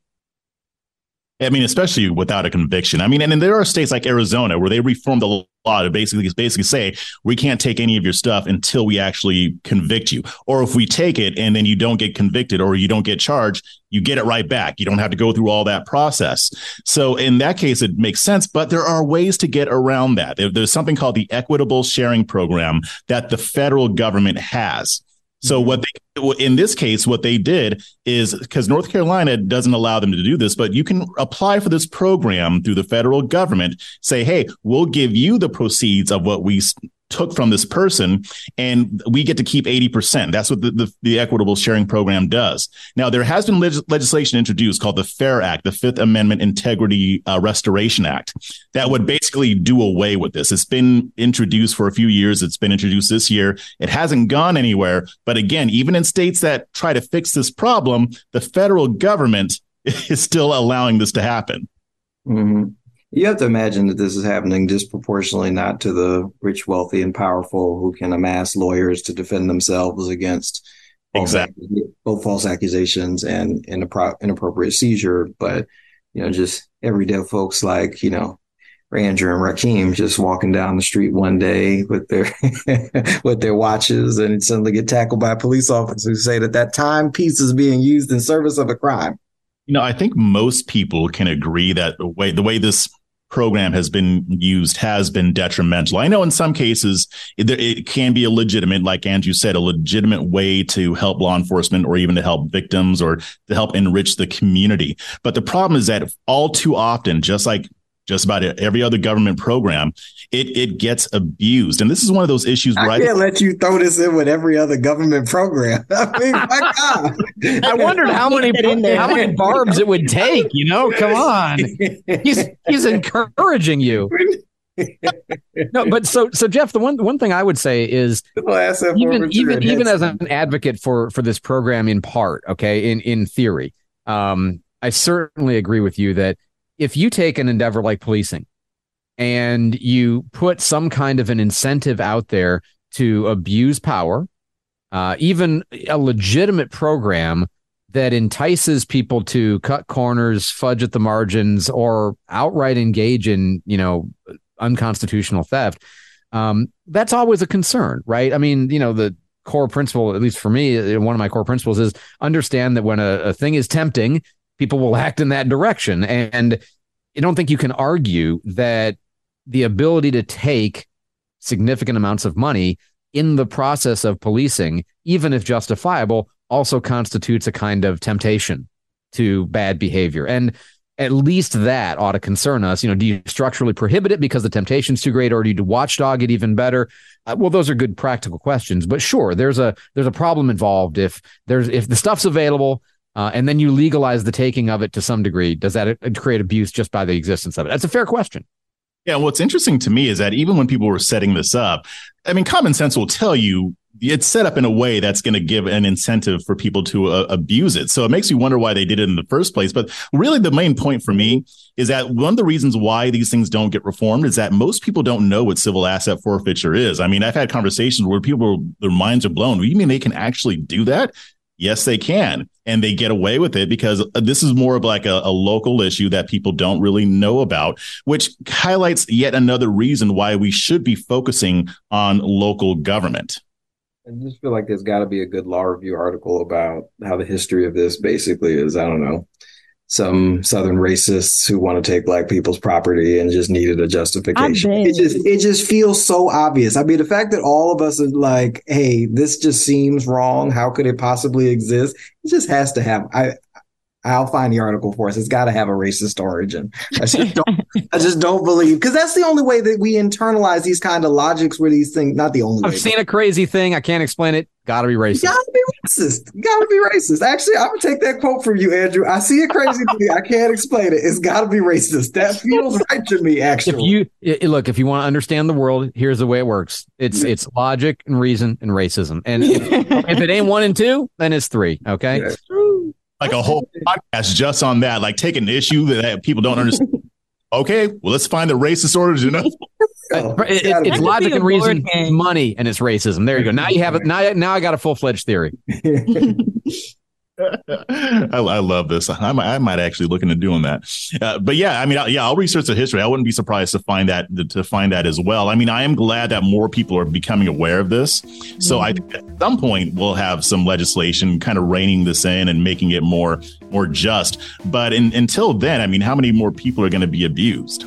I mean, especially without a conviction. I mean, and then there are states like Arizona where they reformed the law to basically basically say we can't take any of your stuff until we actually convict you. Or if we take it and then you don't get convicted or you don't get charged, you get it right back. You don't have to go through all that process. So in that case, it makes sense. But there are ways to get around that. There's something called the Equitable Sharing Program that the federal government has. So what they, in this case, what they did is, because North Carolina doesn't allow them to do this, but you can apply for this program through the federal government, say, hey, we'll give you the proceeds of what we took from this person, and we get to keep eighty percent. That's what the, the, the Equitable Sharing Program does. Now, there has been leg- legislation introduced called the FAIR Act, the Fifth Amendment Integrity uh, Restoration Act, that would basically do away with this. It's been introduced for a few years. It's been introduced this year. It hasn't gone anywhere. But again, even in states that try to fix this problem, the federal government is still allowing this to happen. Mm-hmm. You have to imagine that this is happening disproportionately not to the rich, wealthy, and powerful who can amass lawyers to defend themselves against exactly false, both false accusations and inappropriate seizure, but you know, just everyday folks like, you know, Andrew and Rakeem just walking down the street one day with their with their watches and suddenly get tackled by police officers who say that that timepiece is being used in service of a crime. You know, I think most people can agree that the way the way this program has been used has been detrimental. I know in some cases it, it can be a legitimate, like Andrew said, a legitimate way to help law enforcement or even to help victims or to help enrich the community. But the problem is that all too often, just like just about every other government program, it it gets abused. And this is one of those issues where I I can't let you throw this in with every other government program. I mean, my God. I wondered how many how many barbs it would take, you know? Come on. He's he's encouraging you. No, but so so Jeff, the one one thing I would say is even even, even as an advocate for for this program in part, okay, in in theory, um, I certainly agree with you that if you take an endeavor like policing and you put some kind of an incentive out there to abuse power, uh, even a legitimate program that entices people to cut corners, fudge at the margins, or outright engage in, you know, unconstitutional theft, um, that's always a concern, right? I mean, you know, the core principle, at least for me, one of my core principles is understand that when a, a thing is tempting, people will act in that direction. And I don't think you can argue that the ability to take significant amounts of money in the process of policing, even if justifiable, also constitutes a kind of temptation to bad behavior. And at least that ought to concern us. You know, do you structurally prohibit it because the temptation's too great, or do you watchdog it even better? Uh, well, those are good practical questions. But sure, there's a there's a problem involved if there's if the stuff's available. Uh, and then you legalize the taking of it to some degree. Does that create abuse just by the existence of it? That's a fair question. Yeah, what's interesting to me is that even when people were setting this up, I mean, common sense will tell you it's set up in a way that's going to give an incentive for people to uh, abuse it. So it makes me wonder why they did it in the first place. But really, the main point for me is that one of the reasons why these things don't get reformed is that most people don't know what civil asset forfeiture is. I mean, I've had conversations where people, their minds are blown. You mean they can actually do that? Yes, they can. And they get away with it because this is more of like a, a local issue that people don't really know about, which highlights yet another reason why we should be focusing on local government. I just feel like there's got to be a good law review article about how the history of this basically is, I don't know, some Southern racists who want to take Black people's property and just needed a justification. It just it just feels so obvious. I mean, the fact that all of us are like, hey, this just seems wrong. How could it possibly exist? It just has to have. I I'll find the article for us. It's got to have a racist origin. I just don't, I just don't believe, because that's the only way that we internalize these kind of logics where these things, not the only I've way. I've seen a crazy thing. I can't explain it. Gotta be racist. Gotta be racist. Gotta be racist. Actually, I'm gonna take that quote from you, Andrew. I see a crazy thing. I can't explain it. It's gotta be racist. That feels right to me, actually. If you it, look, if you want to understand the world, here's the way it works. It's it's logic and reason and racism. And if, if it ain't one and two, then it's three. Okay. Yeah. Like a whole podcast just on that, like take an issue that people don't understand. Okay, well, let's find the racist origin of Uh, it, it, it's logic and reason, money, and it's racism. There you go. Now you have it. Now, now I got a full fledged theory. I, I love this. I might, I might actually look into doing that. Uh, but yeah, I mean, I, yeah, I'll research the history. I wouldn't be surprised to find that to find that as well. I mean, I am glad that more people are becoming aware of this. So I think at some point we'll have some legislation kind of reining this in and making it more more just. But in, until then, I mean, how many more people are going to be abused?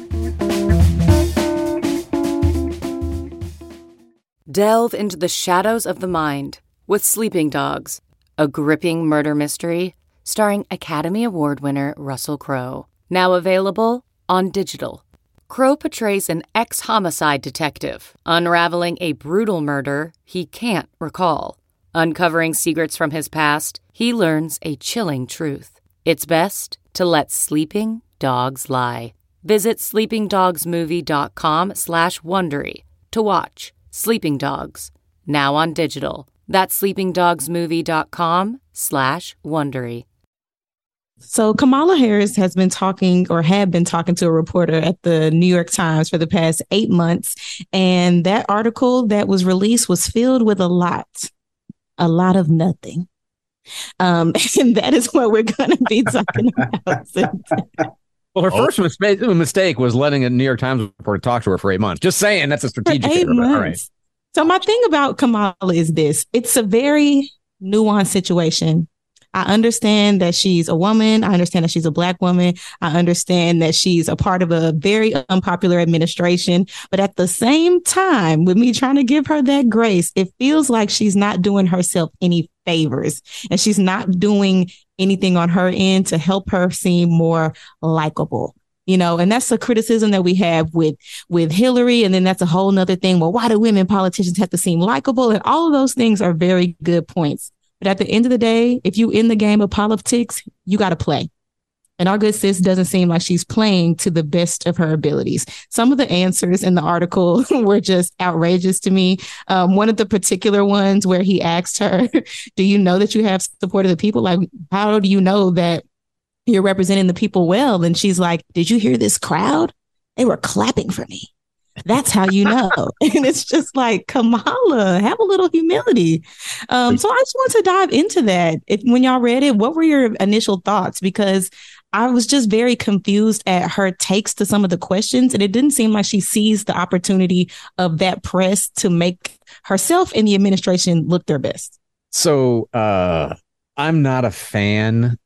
Delve into the shadows of the mind with Sleeping Dogs, a gripping murder mystery starring Academy Award winner Russell Crowe. Now available on digital. Crowe portrays an ex-homicide detective unraveling a brutal murder he can't recall. Uncovering secrets from his past, he learns a chilling truth. It's best to let sleeping dogs lie. Visit sleepingdogsmovie.com slash Wondery to watch Sleeping Dogs, now on digital. That's sleepingdogsmovie.com slash Wondery. So Kamala Harris has been talking or had been talking to a reporter at the New York Times for the past eight months. And that article that was released was filled with a lot, a lot of nothing. Um, and that is what we're going to be talking about. Well, her first mistake, mistake was letting a New York Times reporter talk to her for eight months. Just saying, that's a strategic eight error. months. All right. So my thing about Kamala is this. It's a very nuanced situation. I understand that she's a woman. I understand that she's a Black woman. I understand that she's a part of a very unpopular administration. But at the same time, with me trying to give her that grace, it feels like she's not doing herself any favors and she's not doing anything on her end to help her seem more likable. You know, and that's a criticism that we have with with Hillary. And then that's a whole nother thing. Well, why do women politicians have to seem likable? And all of those things are very good points. But at the end of the day, if you in the game of politics, you got to play. And our good sis doesn't seem like she's playing to the best of her abilities. Some of the answers in the article were just outrageous to me. Um, one of the particular ones where he asked her, do you know that you have support of the people? Like, how do you know that you're representing the people well? And she's like, did you hear this crowd? They were clapping for me. That's how you know. And it's just like, Kamala, have a little humility. Um, so I just want to dive into that. If, when y'all read it, what were your initial thoughts? Because I was just very confused at her takes to some of the questions. And it didn't seem like she sees the opportunity of that press to make herself and the administration look their best. So uh, I'm not a fan,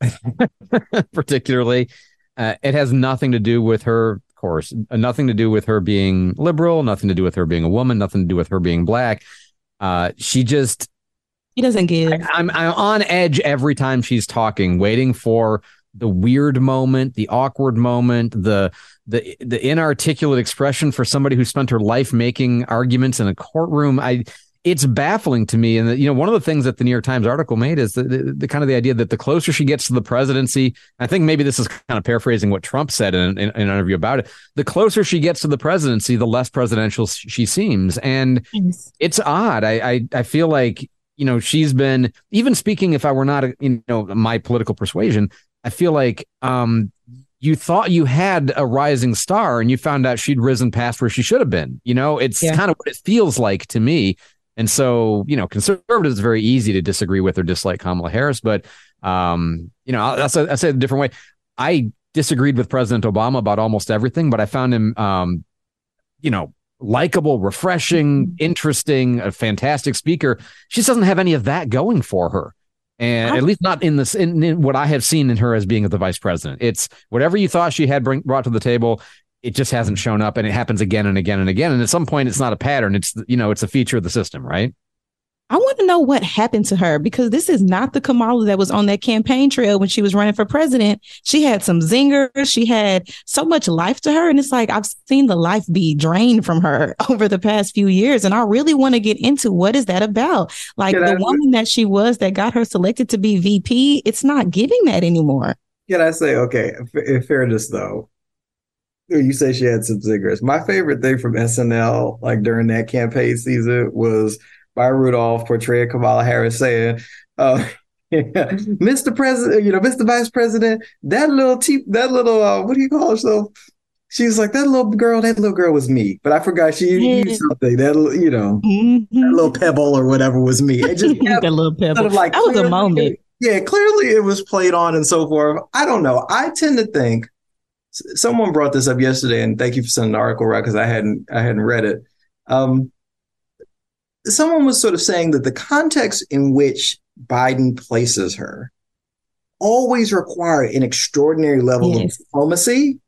particularly. Uh, it has nothing to do with her. Course, nothing to do with her being liberal, nothing to do with her being a woman, nothing to do with her being Black. Uh, she just he doesn't give. I, I'm I'm on edge every time she's talking, waiting for the weird moment, the awkward moment, the the the inarticulate expression for somebody who spent her life making arguments in a courtroom. I it's baffling to me. And, the, you know, one of the things that the New York Times article made is the, the, the kind of the idea that the closer she gets to the presidency, I think maybe this is kind of paraphrasing what Trump said in, in, in an interview about it. The closer she gets to the presidency, the less presidential she seems. And yes. It's odd. I, I, I feel like, you know, she's been, even speaking, if I were not, you know, my political persuasion, I feel like um, you thought you had a rising star and you found out she'd risen past where she should have been. You know, it's yeah. kind of what it feels like to me. And so, you know, conservatives, it's very easy to disagree with or dislike Kamala Harris. But, um, you know, I'll, I'll, say, I'll say it a different way. I disagreed with President Obama about almost everything, but I found him, um, you know, likable, refreshing, interesting, a fantastic speaker. She doesn't have any of that going for her. And at least not in this, in, in what I have seen in her as being the vice president. It's whatever you thought she had bring, brought to the table. It just hasn't shown up, and it happens again and again and again. And at some point, it's not a pattern. It's, you know, it's a feature of the system, right? I want to know what happened to her, because this is not the Kamala that was on that campaign trail when she was running for president. She had some zingers. She had so much life to her. And it's like, I've seen the life be drained from her over the past few years. And I really want to get into what is that about? Like Can the I, woman that she was that got her selected to be V P, it's not giving that anymore. Can I say, okay, in fairness, though, you say she had some zingers. My favorite thing from S N L, like during that campaign season, was Maya Rudolph portraying Kamala Harris saying, uh, yeah, Mister President, you know, Mister Vice President, that little, te- that little, uh, what do you call herself? She was like, that little girl, that little girl was me. But I forgot she yeah. used something, that, you know, mm-hmm. that little pebble or whatever was me. It just that little pebble. Sort of like, that was clearly, a moment. Yeah, clearly it was played on and so forth. I don't know. I tend to think, someone brought this up yesterday, and thank you for sending the article, right? Because I hadn't, I hadn't read it. Um, someone was sort of saying that the context in which Biden places her always require an extraordinary level yes. of diplomacy,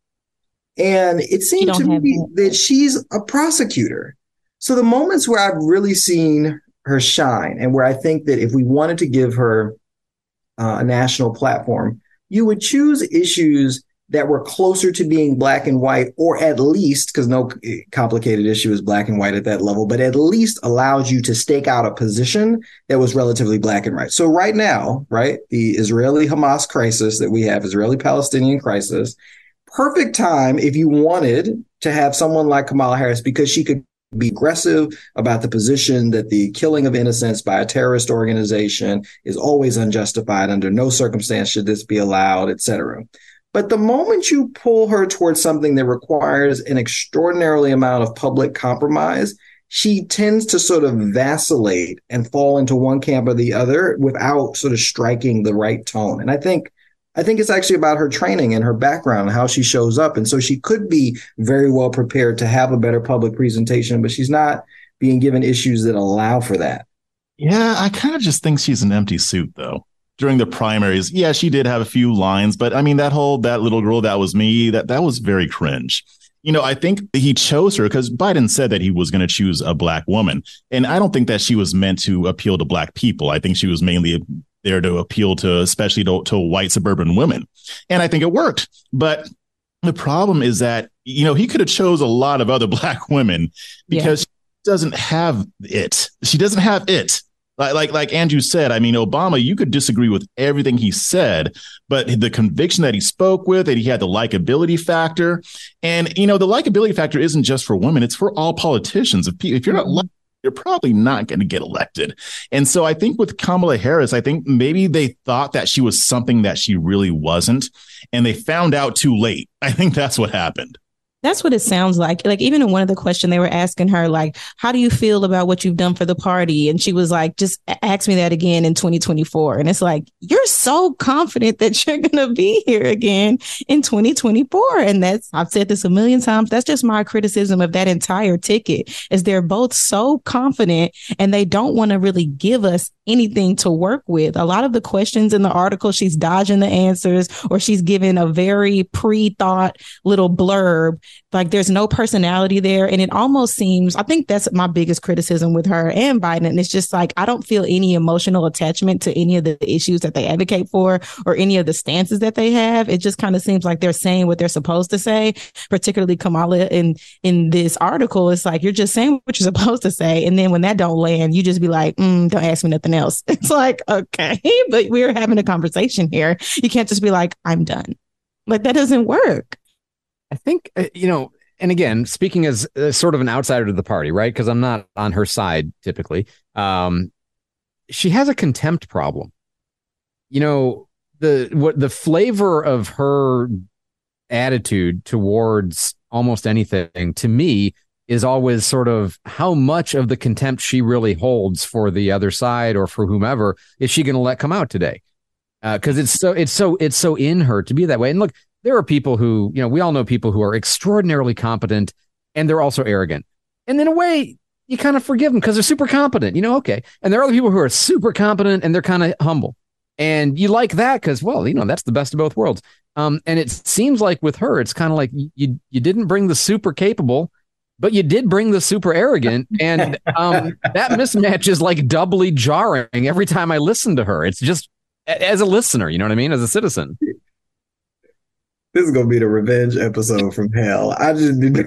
and it seemed to me that. that she's a prosecutor. So the moments where I've really seen her shine, and where I think that if we wanted to give her uh, a national platform, you would choose issues that were closer to being black and white, or at least, because no complicated issue is black and white at that level, but at least allows you to stake out a position that was relatively black and white. So right now, right, the Israeli-Hamas crisis that we have, Israeli-Palestinian crisis, perfect time if you wanted to have someone like Kamala Harris, because she could be aggressive about the position that the killing of innocents by a terrorist organization is always unjustified. Under no circumstance should this be allowed, et cetera. But the moment you pull her towards something that requires an extraordinarily amount of public compromise, she tends to sort of vacillate and fall into one camp or the other without sort of striking the right tone. And I think I think it's actually about her training and her background and how she shows up. And so she could be very well prepared to have a better public presentation, but she's not being given issues that allow for that. Yeah, I kind of just think she's an empty suit, though. During the primaries, yeah, she did have a few lines, but I mean, that whole, that little girl, that was me, that, that was very cringe. You know, I think he chose her because Biden said that he was going to choose a black woman. And I don't think that she was meant to appeal to black people. I think she was mainly there to appeal to, especially to, to white suburban women. And I think it worked. But the problem is that, you know, he could have chose a lot of other black women because yeah. she doesn't have it. She doesn't have it. Like, like, like Andrew said, I mean, Obama, you could disagree with everything he said, but the conviction that he spoke with, that he had the likability factor. And, you know, the likability factor isn't just for women. It's for all politicians. If, if you're not liked, you're probably not going to get elected. And so I think with Kamala Harris, I think maybe they thought that she was something that she really wasn't, and they found out too late. I think that's what happened. That's what it sounds like. Like, even in one of the questions they were asking her, like, how do you feel about what you've done for the party? And she was like, just ask me that again in twenty twenty-four. And it's like, you're so confident that you're going to be here again in twenty twenty-four. And that's, I've said this a million times. That's just my criticism of that entire ticket, is they're both so confident and they don't want to really give us anything to work with. A lot of the questions in the article, she's dodging the answers, or she's giving a very pre-thought little blurb. Like there's no personality there. And it almost seems, I think that's my biggest criticism with her and Biden. And it's just like, I don't feel any emotional attachment to any of the issues that they advocate for or any of the stances that they have. It just kind of seems like they're saying what they're supposed to say, particularly Kamala in, in this article. It's like, you're just saying what you're supposed to say. And then when that don't land, you just be like, mm, don't ask me nothing else. It's like, okay, but we're having a conversation here. You can't just be like, I'm done. Like that doesn't work. I think, uh, you know, and again, speaking as uh, sort of an outsider to the party, right? Because I'm not on her side typically. Um, she has a contempt problem. You know, the what the flavor of her attitude towards almost anything to me is always sort of how much of the contempt she really holds for the other side or for whomever is she going to let come out today? Because uh, it's so it's so it's so in her to be that way. And look, there are people who, you know, we all know people who are extraordinarily competent and they're also arrogant. And in a way, you kind of forgive them because they're super competent, you know, okay. And there are other people who are super competent and they're kind of humble. And you like that because, well, you know, that's the best of both worlds. Um, and it seems like with her, it's kind of like you you didn't bring the super capable, but you did bring the super arrogant. And um, that mismatch is like doubly jarring every time I listen to her. It's just as a listener, you know what I mean? As a citizen. This is going to be the revenge episode from hell. I just did,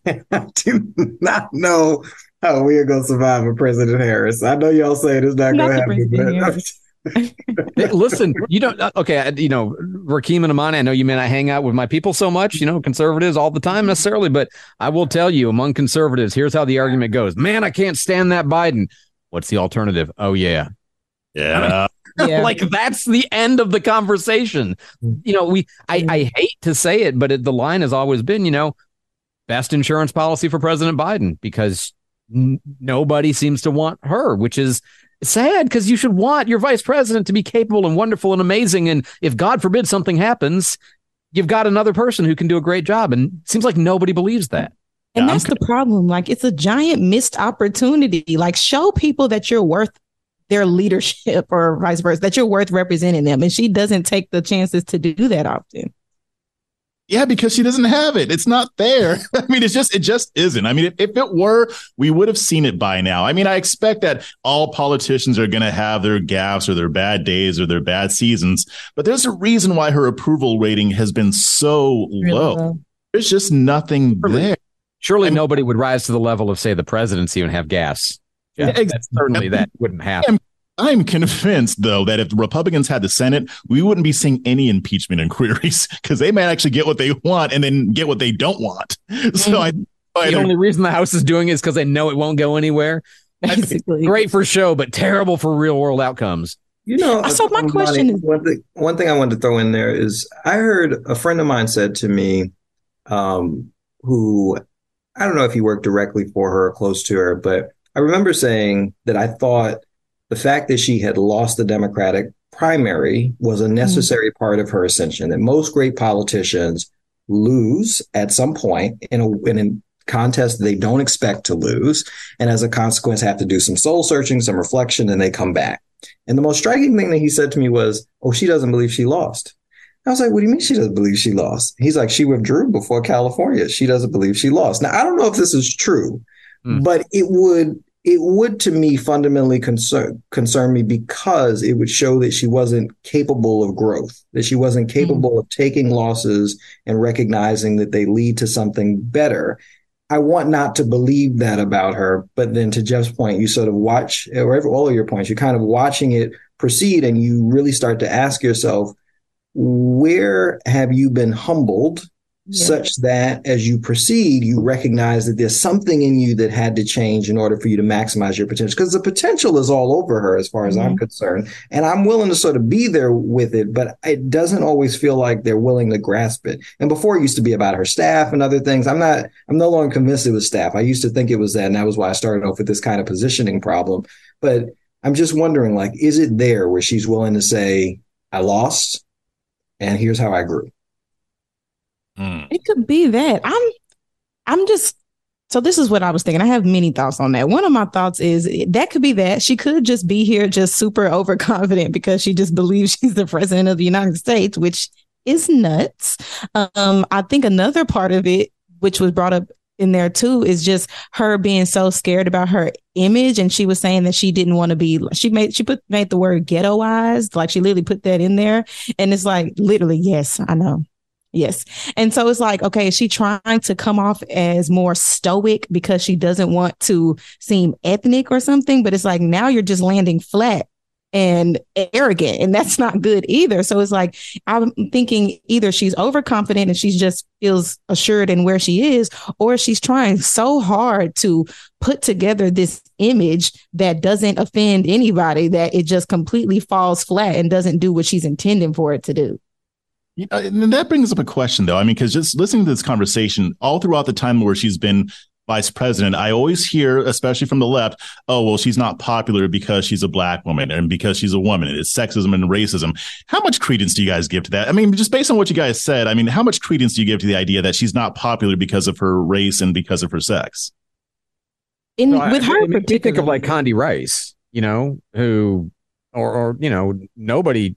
I do not know how we are going to survive with President Harris. I know y'all saying it's not, not going to happen. But listen, you don't, okay, you know, Rakeem and Amani, I know you may not hang out with my people so much, you know, conservatives all the time necessarily, but I will tell you among conservatives, here's how the argument goes. Man, I can't stand that Biden. What's the alternative? Oh, yeah. Yeah. I mean, Yeah. Like that's the end of the conversation. You know, we I, I hate to say it, but it, the line has always been, you know, best insurance policy for President Biden because n- nobody seems to want her, which is sad because you should want your vice president to be capable and wonderful and amazing. And if God forbid something happens, you've got another person who can do a great job. And it seems like nobody believes that. And yeah, that's I'm, the problem. Like it's a giant missed opportunity. Like show people that you're worth their leadership or vice versa, that you're worth representing them. And she doesn't take the chances to do that often. Yeah, because she doesn't have it. It's not there. I mean, it's just, it just isn't. I mean, if, if it were, we would have seen it by now. I mean, I expect that all politicians are going to have their gaffes or their bad days or their bad seasons, but there's a reason why her approval rating has been so really low. low. There's just nothing Surely. there. Surely I mean, nobody would rise to the level of, say, the presidency and have gas. Yeah, exactly. Certainly that wouldn't happen. I'm, I'm convinced, though, that if the Republicans had the Senate, we wouldn't be seeing any impeachment inquiries because they might actually get what they want and then get what they don't want. So I, I the only reason the House is doing it is because they know it won't go anywhere. Basically. Great for show, but terrible for real world outcomes. You know, so my question is one thing, one thing I wanted to throw in there is I heard a friend of mine said to me, um, who I don't know if he worked directly for her or close to her, but I remember saying that I thought the fact that she had lost the Democratic primary was a necessary mm-hmm. part of her ascension, that most great politicians lose at some point in a, in a contest they don't expect to lose. And as a consequence, have to do some soul searching, some reflection, and they come back. And the most striking thing that he said to me was, oh, she doesn't believe she lost. I was like, what do you mean she doesn't believe she lost? He's like, she withdrew before California. She doesn't believe she lost. Now, I don't know if this is true. But it would it would to me fundamentally concern concern me because it would show that she wasn't capable of growth, that she wasn't capable mm. of taking losses and recognizing that they lead to something better. I want not to believe that about her. But then to Jeff's point, you sort of watch, or all of your points, you're kind of watching it proceed and you really start to ask yourself, where have you been humbled? Yeah. Such that as you proceed, you recognize that there's something in you that had to change in order for you to maximize your potential, because the potential is all over her as far as mm-hmm. I'm concerned. And I'm willing to sort of be there with it, but it doesn't always feel like they're willing to grasp it. And before it used to be about her staff and other things. I'm not, I'm no longer convinced it was staff. I used to think it was that. And that was why I started off with this kind of positioning problem. But I'm just wondering, like, is it there where she's willing to say, I lost and here's how I grew? Mm. It could be that. I'm I'm just so this is what I was thinking. I have many thoughts on that. One of my thoughts is that could be that she could just be here just super overconfident because she just believes she's the president of the United States, which is nuts. Um, I think another part of it which was brought up in there too, is just her being so scared about her image. And she was saying that she didn't want to be, she made, she put, made the word ghettoized, like she literally put that in there. And it's like, literally, yes, I know. Yes. And so it's like, okay, is she trying to come off as more stoic because she doesn't want to seem ethnic or something? But it's like, now you're just landing flat and arrogant, and that's not good either. So it's like, I'm thinking either she's overconfident and she just feels assured in where she is, or she's trying so hard to put together this image that doesn't offend anybody, that it just completely falls flat and doesn't do what she's intending for it to do. You know, and that brings up a question, though. I mean, because just listening to this conversation all throughout the time where she's been vice president, I always hear, especially from the left, oh, well, she's not popular because she's a black woman and because she's a woman. It's sexism and racism. How much credence do you guys give to that? I mean, just based on what you guys said, I mean, how much credence do you give to the idea that she's not popular because of her race and because of her sex? In so with I, her, I mean, think of like Condi Rice, you know, who, or, or you know, nobody,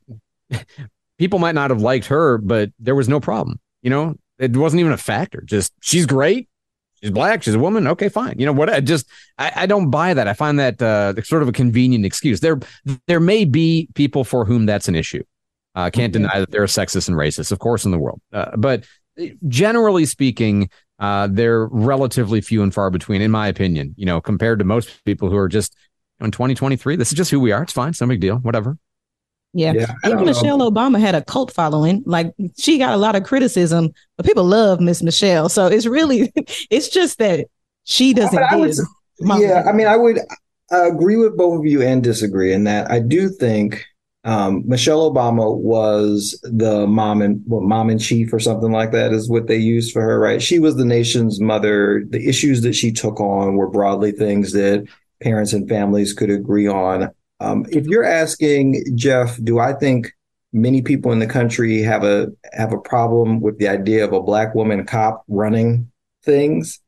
people might not have liked her, but there was no problem. You know, it wasn't even a factor. Just she's great. She's black. She's a woman. OK, fine. You know what? I just I, I don't buy that. I find that uh, sort of a convenient excuse. There there may be people for whom that's an issue. I uh, can't mm-hmm. deny that there are sexist and racist, of course, in the world. Uh, but generally speaking, uh, they're relatively few and far between, in my opinion, you know, compared to most people who are just in twenty twenty-three. This is just who we are. It's fine. It's no big deal. Whatever. Yeah. yeah Even Michelle know. Obama had a cult following. Like, she got a lot of criticism, but people love Miss Michelle. So it's really, it's just that she doesn't I give. Would, yeah. I mean, I would agree with both of you and disagree in that I do think um, Michelle Obama was the mom and well, mom in chief or something like that is what they used for her, right? She was the nation's mother. The issues that she took on were broadly things that parents and families could agree on. Um, if you're asking, Jeff, do I think many people in the country have a have a problem with the idea of a black woman cop running things?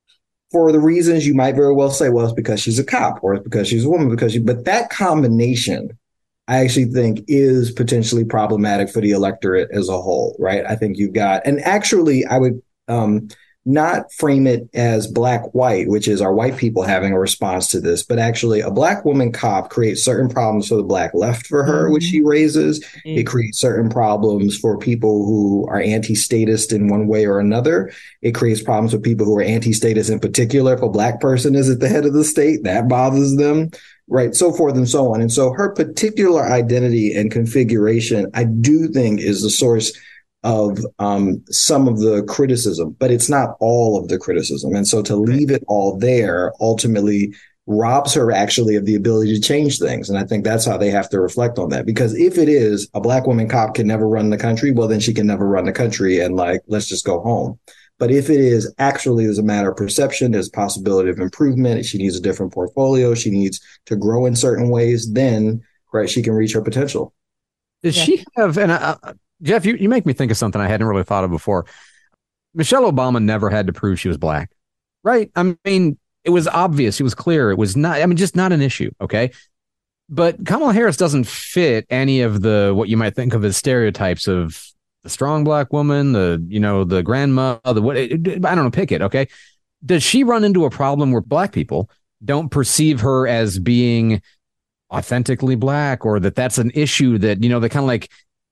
For the reasons you might very well say, well, it's because she's a cop or it's because she's a woman, because she, but that combination, I actually think, is potentially problematic for the electorate as a whole, right? I think you've got, and actually I would um, not frame it as black-white, which is our white people having a response to this, but actually a black woman cop creates certain problems for the black left for her, mm-hmm. which she raises. Mm-hmm. It creates certain problems for people who are anti-statist in one way or another. It creates problems for people who are anti-statist in particular. If a black person is at the head of the state, that bothers them, right? So forth and so on. And so her particular identity and configuration, I do think, is the source of um, some of the criticism, but it's not all of the criticism. And so to leave it all there ultimately robs her actually of the ability to change things. And I think that's how they have to reflect on that. Because if it is a black woman cop can never run the country, well, then she can never run the country and like, let's just go home. But if it is actually as a matter of perception, there's possibility of improvement. She needs a different portfolio. She needs to grow in certain ways. Then, right, she can reach her potential. Does yeah. she have, and I, Jeff, you, you make me think of something I hadn't really thought of before. Michelle Obama never had to prove she was black, right? I mean, it was obvious. It was clear. It was not, I mean, just not an issue. Okay. But Kamala Harris doesn't fit any of the, what you might think of as stereotypes of the strong black woman, the, you know, the grandma, the what, I don't know, pick it. Okay. Does she run into a problem where black people don't perceive her as being authentically black, or that that's an issue that, you know, they kind of like,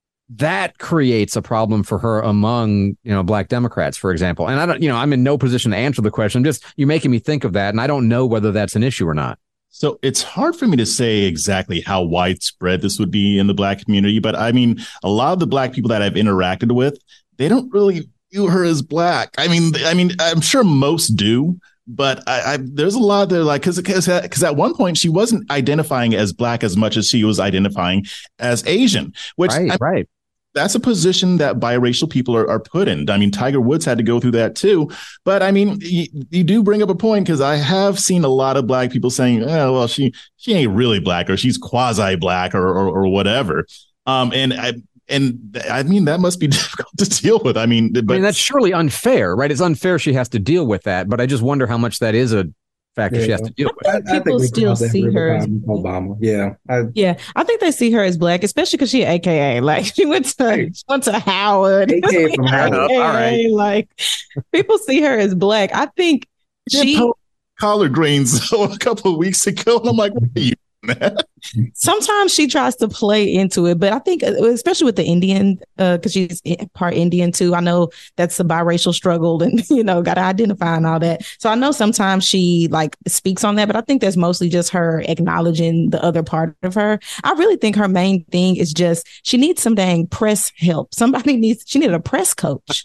that creates a problem for her among, you know, black Democrats, for example. And I don't, you know, I'm in no position to answer the question. I'm just, you're making me think of that. And I don't know whether that's an issue or not. So it's hard for me to say exactly how widespread this would be in the black community. But I mean, a lot of the black people that I've interacted with, they don't really view her as black. I mean, I mean, I'm sure most do. But I, I, there's a lot there, like, because because at one point she wasn't identifying as black as much as she was identifying as Asian, which right, I, right. That's a position that biracial people are, are put in. I mean, Tiger Woods had to go through that, too. But I mean, you, you do bring up a point, because I have seen a lot of black people saying, oh, well, she she ain't really black, or she's quasi black, or or, or whatever. Um, and I. And I mean, that must be difficult to deal with. I mean, but I mean, that's surely unfair, right? It's unfair she has to deal with that. But I just wonder how much that is a factor Yeah. she has to deal with. I, I People think we still crossed that see her as- Rubicon with Obama. Yeah. I, Yeah, I think they see her as black, especially because she A K A. Like she went to she went to Howard. A K A from Howard. All right. Like people see her as black. I think She she collard greens a couple of weeks ago, and I'm like, what are you, man? sometimes she tries to play into it, but I think uh, especially with the Indian, because uh, she's part Indian too. I know that's a biracial struggle, and you know, got to identify and all that. So I know sometimes she like speaks on that, but I think that's mostly just her acknowledging the other part of her. I really think her main thing is just she needs some dang press help. Somebody needs she needed a press coach.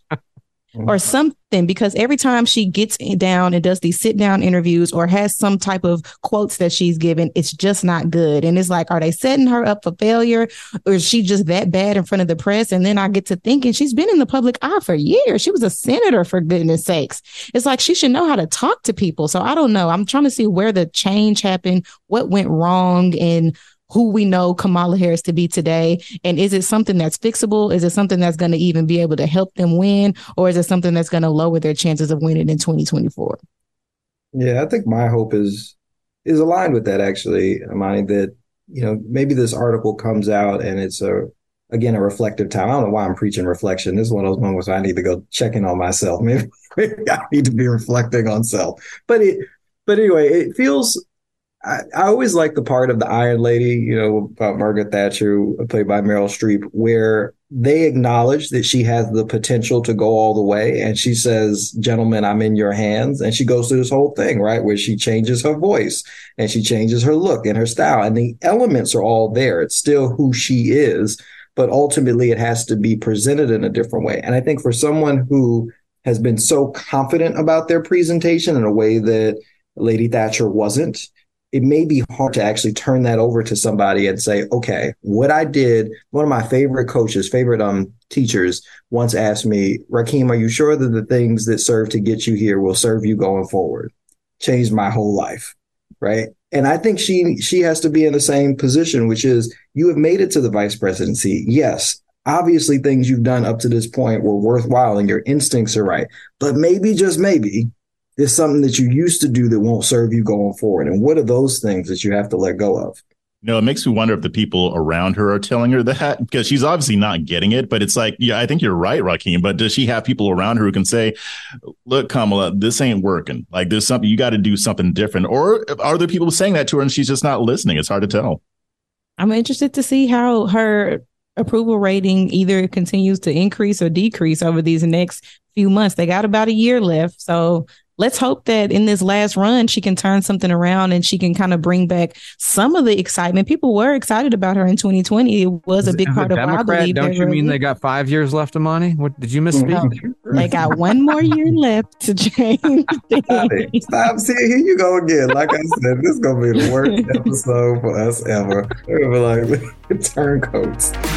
Or something, because every time she gets down and does these sit down interviews or has some type of quotes that she's given, it's just not good. And it's like, are they setting her up for failure, or is she just that bad in front of the press? And then I get to thinking she's been in the public eye for years. She was a senator, for goodness sakes. It's like she should know how to talk to people. So I don't know. I'm trying to see where the change happened, what went wrong, and who we know Kamala Harris to be today. And is it something that's fixable? Is it something that's going to even be able to help them win? Or is it something that's going to lower their chances of winning in twenty twenty-four? Yeah, I think my hope is is aligned with that, actually, Amani, that, you know, maybe this article comes out and it's a, again, a reflective time. I don't know why I'm preaching reflection. This is one of those moments where I need to go check in on myself. Maybe, maybe I need to be reflecting on self. But it, but anyway, it feels, I, I always like the part of the Iron Lady, you know, about Margaret Thatcher, played by Meryl Streep, where they acknowledge that she has the potential to go all the way. And she says, gentlemen, I'm in your hands. And she goes through this whole thing, right, where she changes her voice and she changes her look and her style. And the elements are all there. It's still who she is, but ultimately it has to be presented in a different way. And I think for someone who has been so confident about their presentation in a way that Lady Thatcher wasn't, it may be hard to actually turn that over to somebody and say, okay, what I did, one of my favorite coaches, favorite um teachers once asked me, Rakeem, are you sure that the things that serve to get you here will serve you going forward? Changed my whole life, right? And I think she she has to be in the same position, which is you have made it to the vice presidency. Yes, obviously things you've done up to this point were worthwhile and your instincts are right. But maybe, just maybe, there's something that you used to do that won't serve you going forward. And what are those things that you have to let go of? You know, it makes me wonder if the people around her are telling her that, because she's obviously not getting it. But it's like, yeah, I think you're right, Rakeem. But does she have people around her who can say, look, Kamala, this ain't working. Like, there's something, you got to do something different. Or are there people saying that to her and she's just not listening? It's hard to tell. I'm interested to see how her approval rating either continues to increase or decrease over these next few months. They got about a year left. So let's hope that in this last run, she can turn something around and she can kind of bring back some of the excitement. People were excited about her in twenty twenty. It was a big part of why I believe. Don't you mean they got five years left, Amani? What did you misspeak? They got one more year left to change. Stop it. Stop. See, here you go again. Like I said, this is going to be the worst episode for us ever. We're going to be like, turncoats.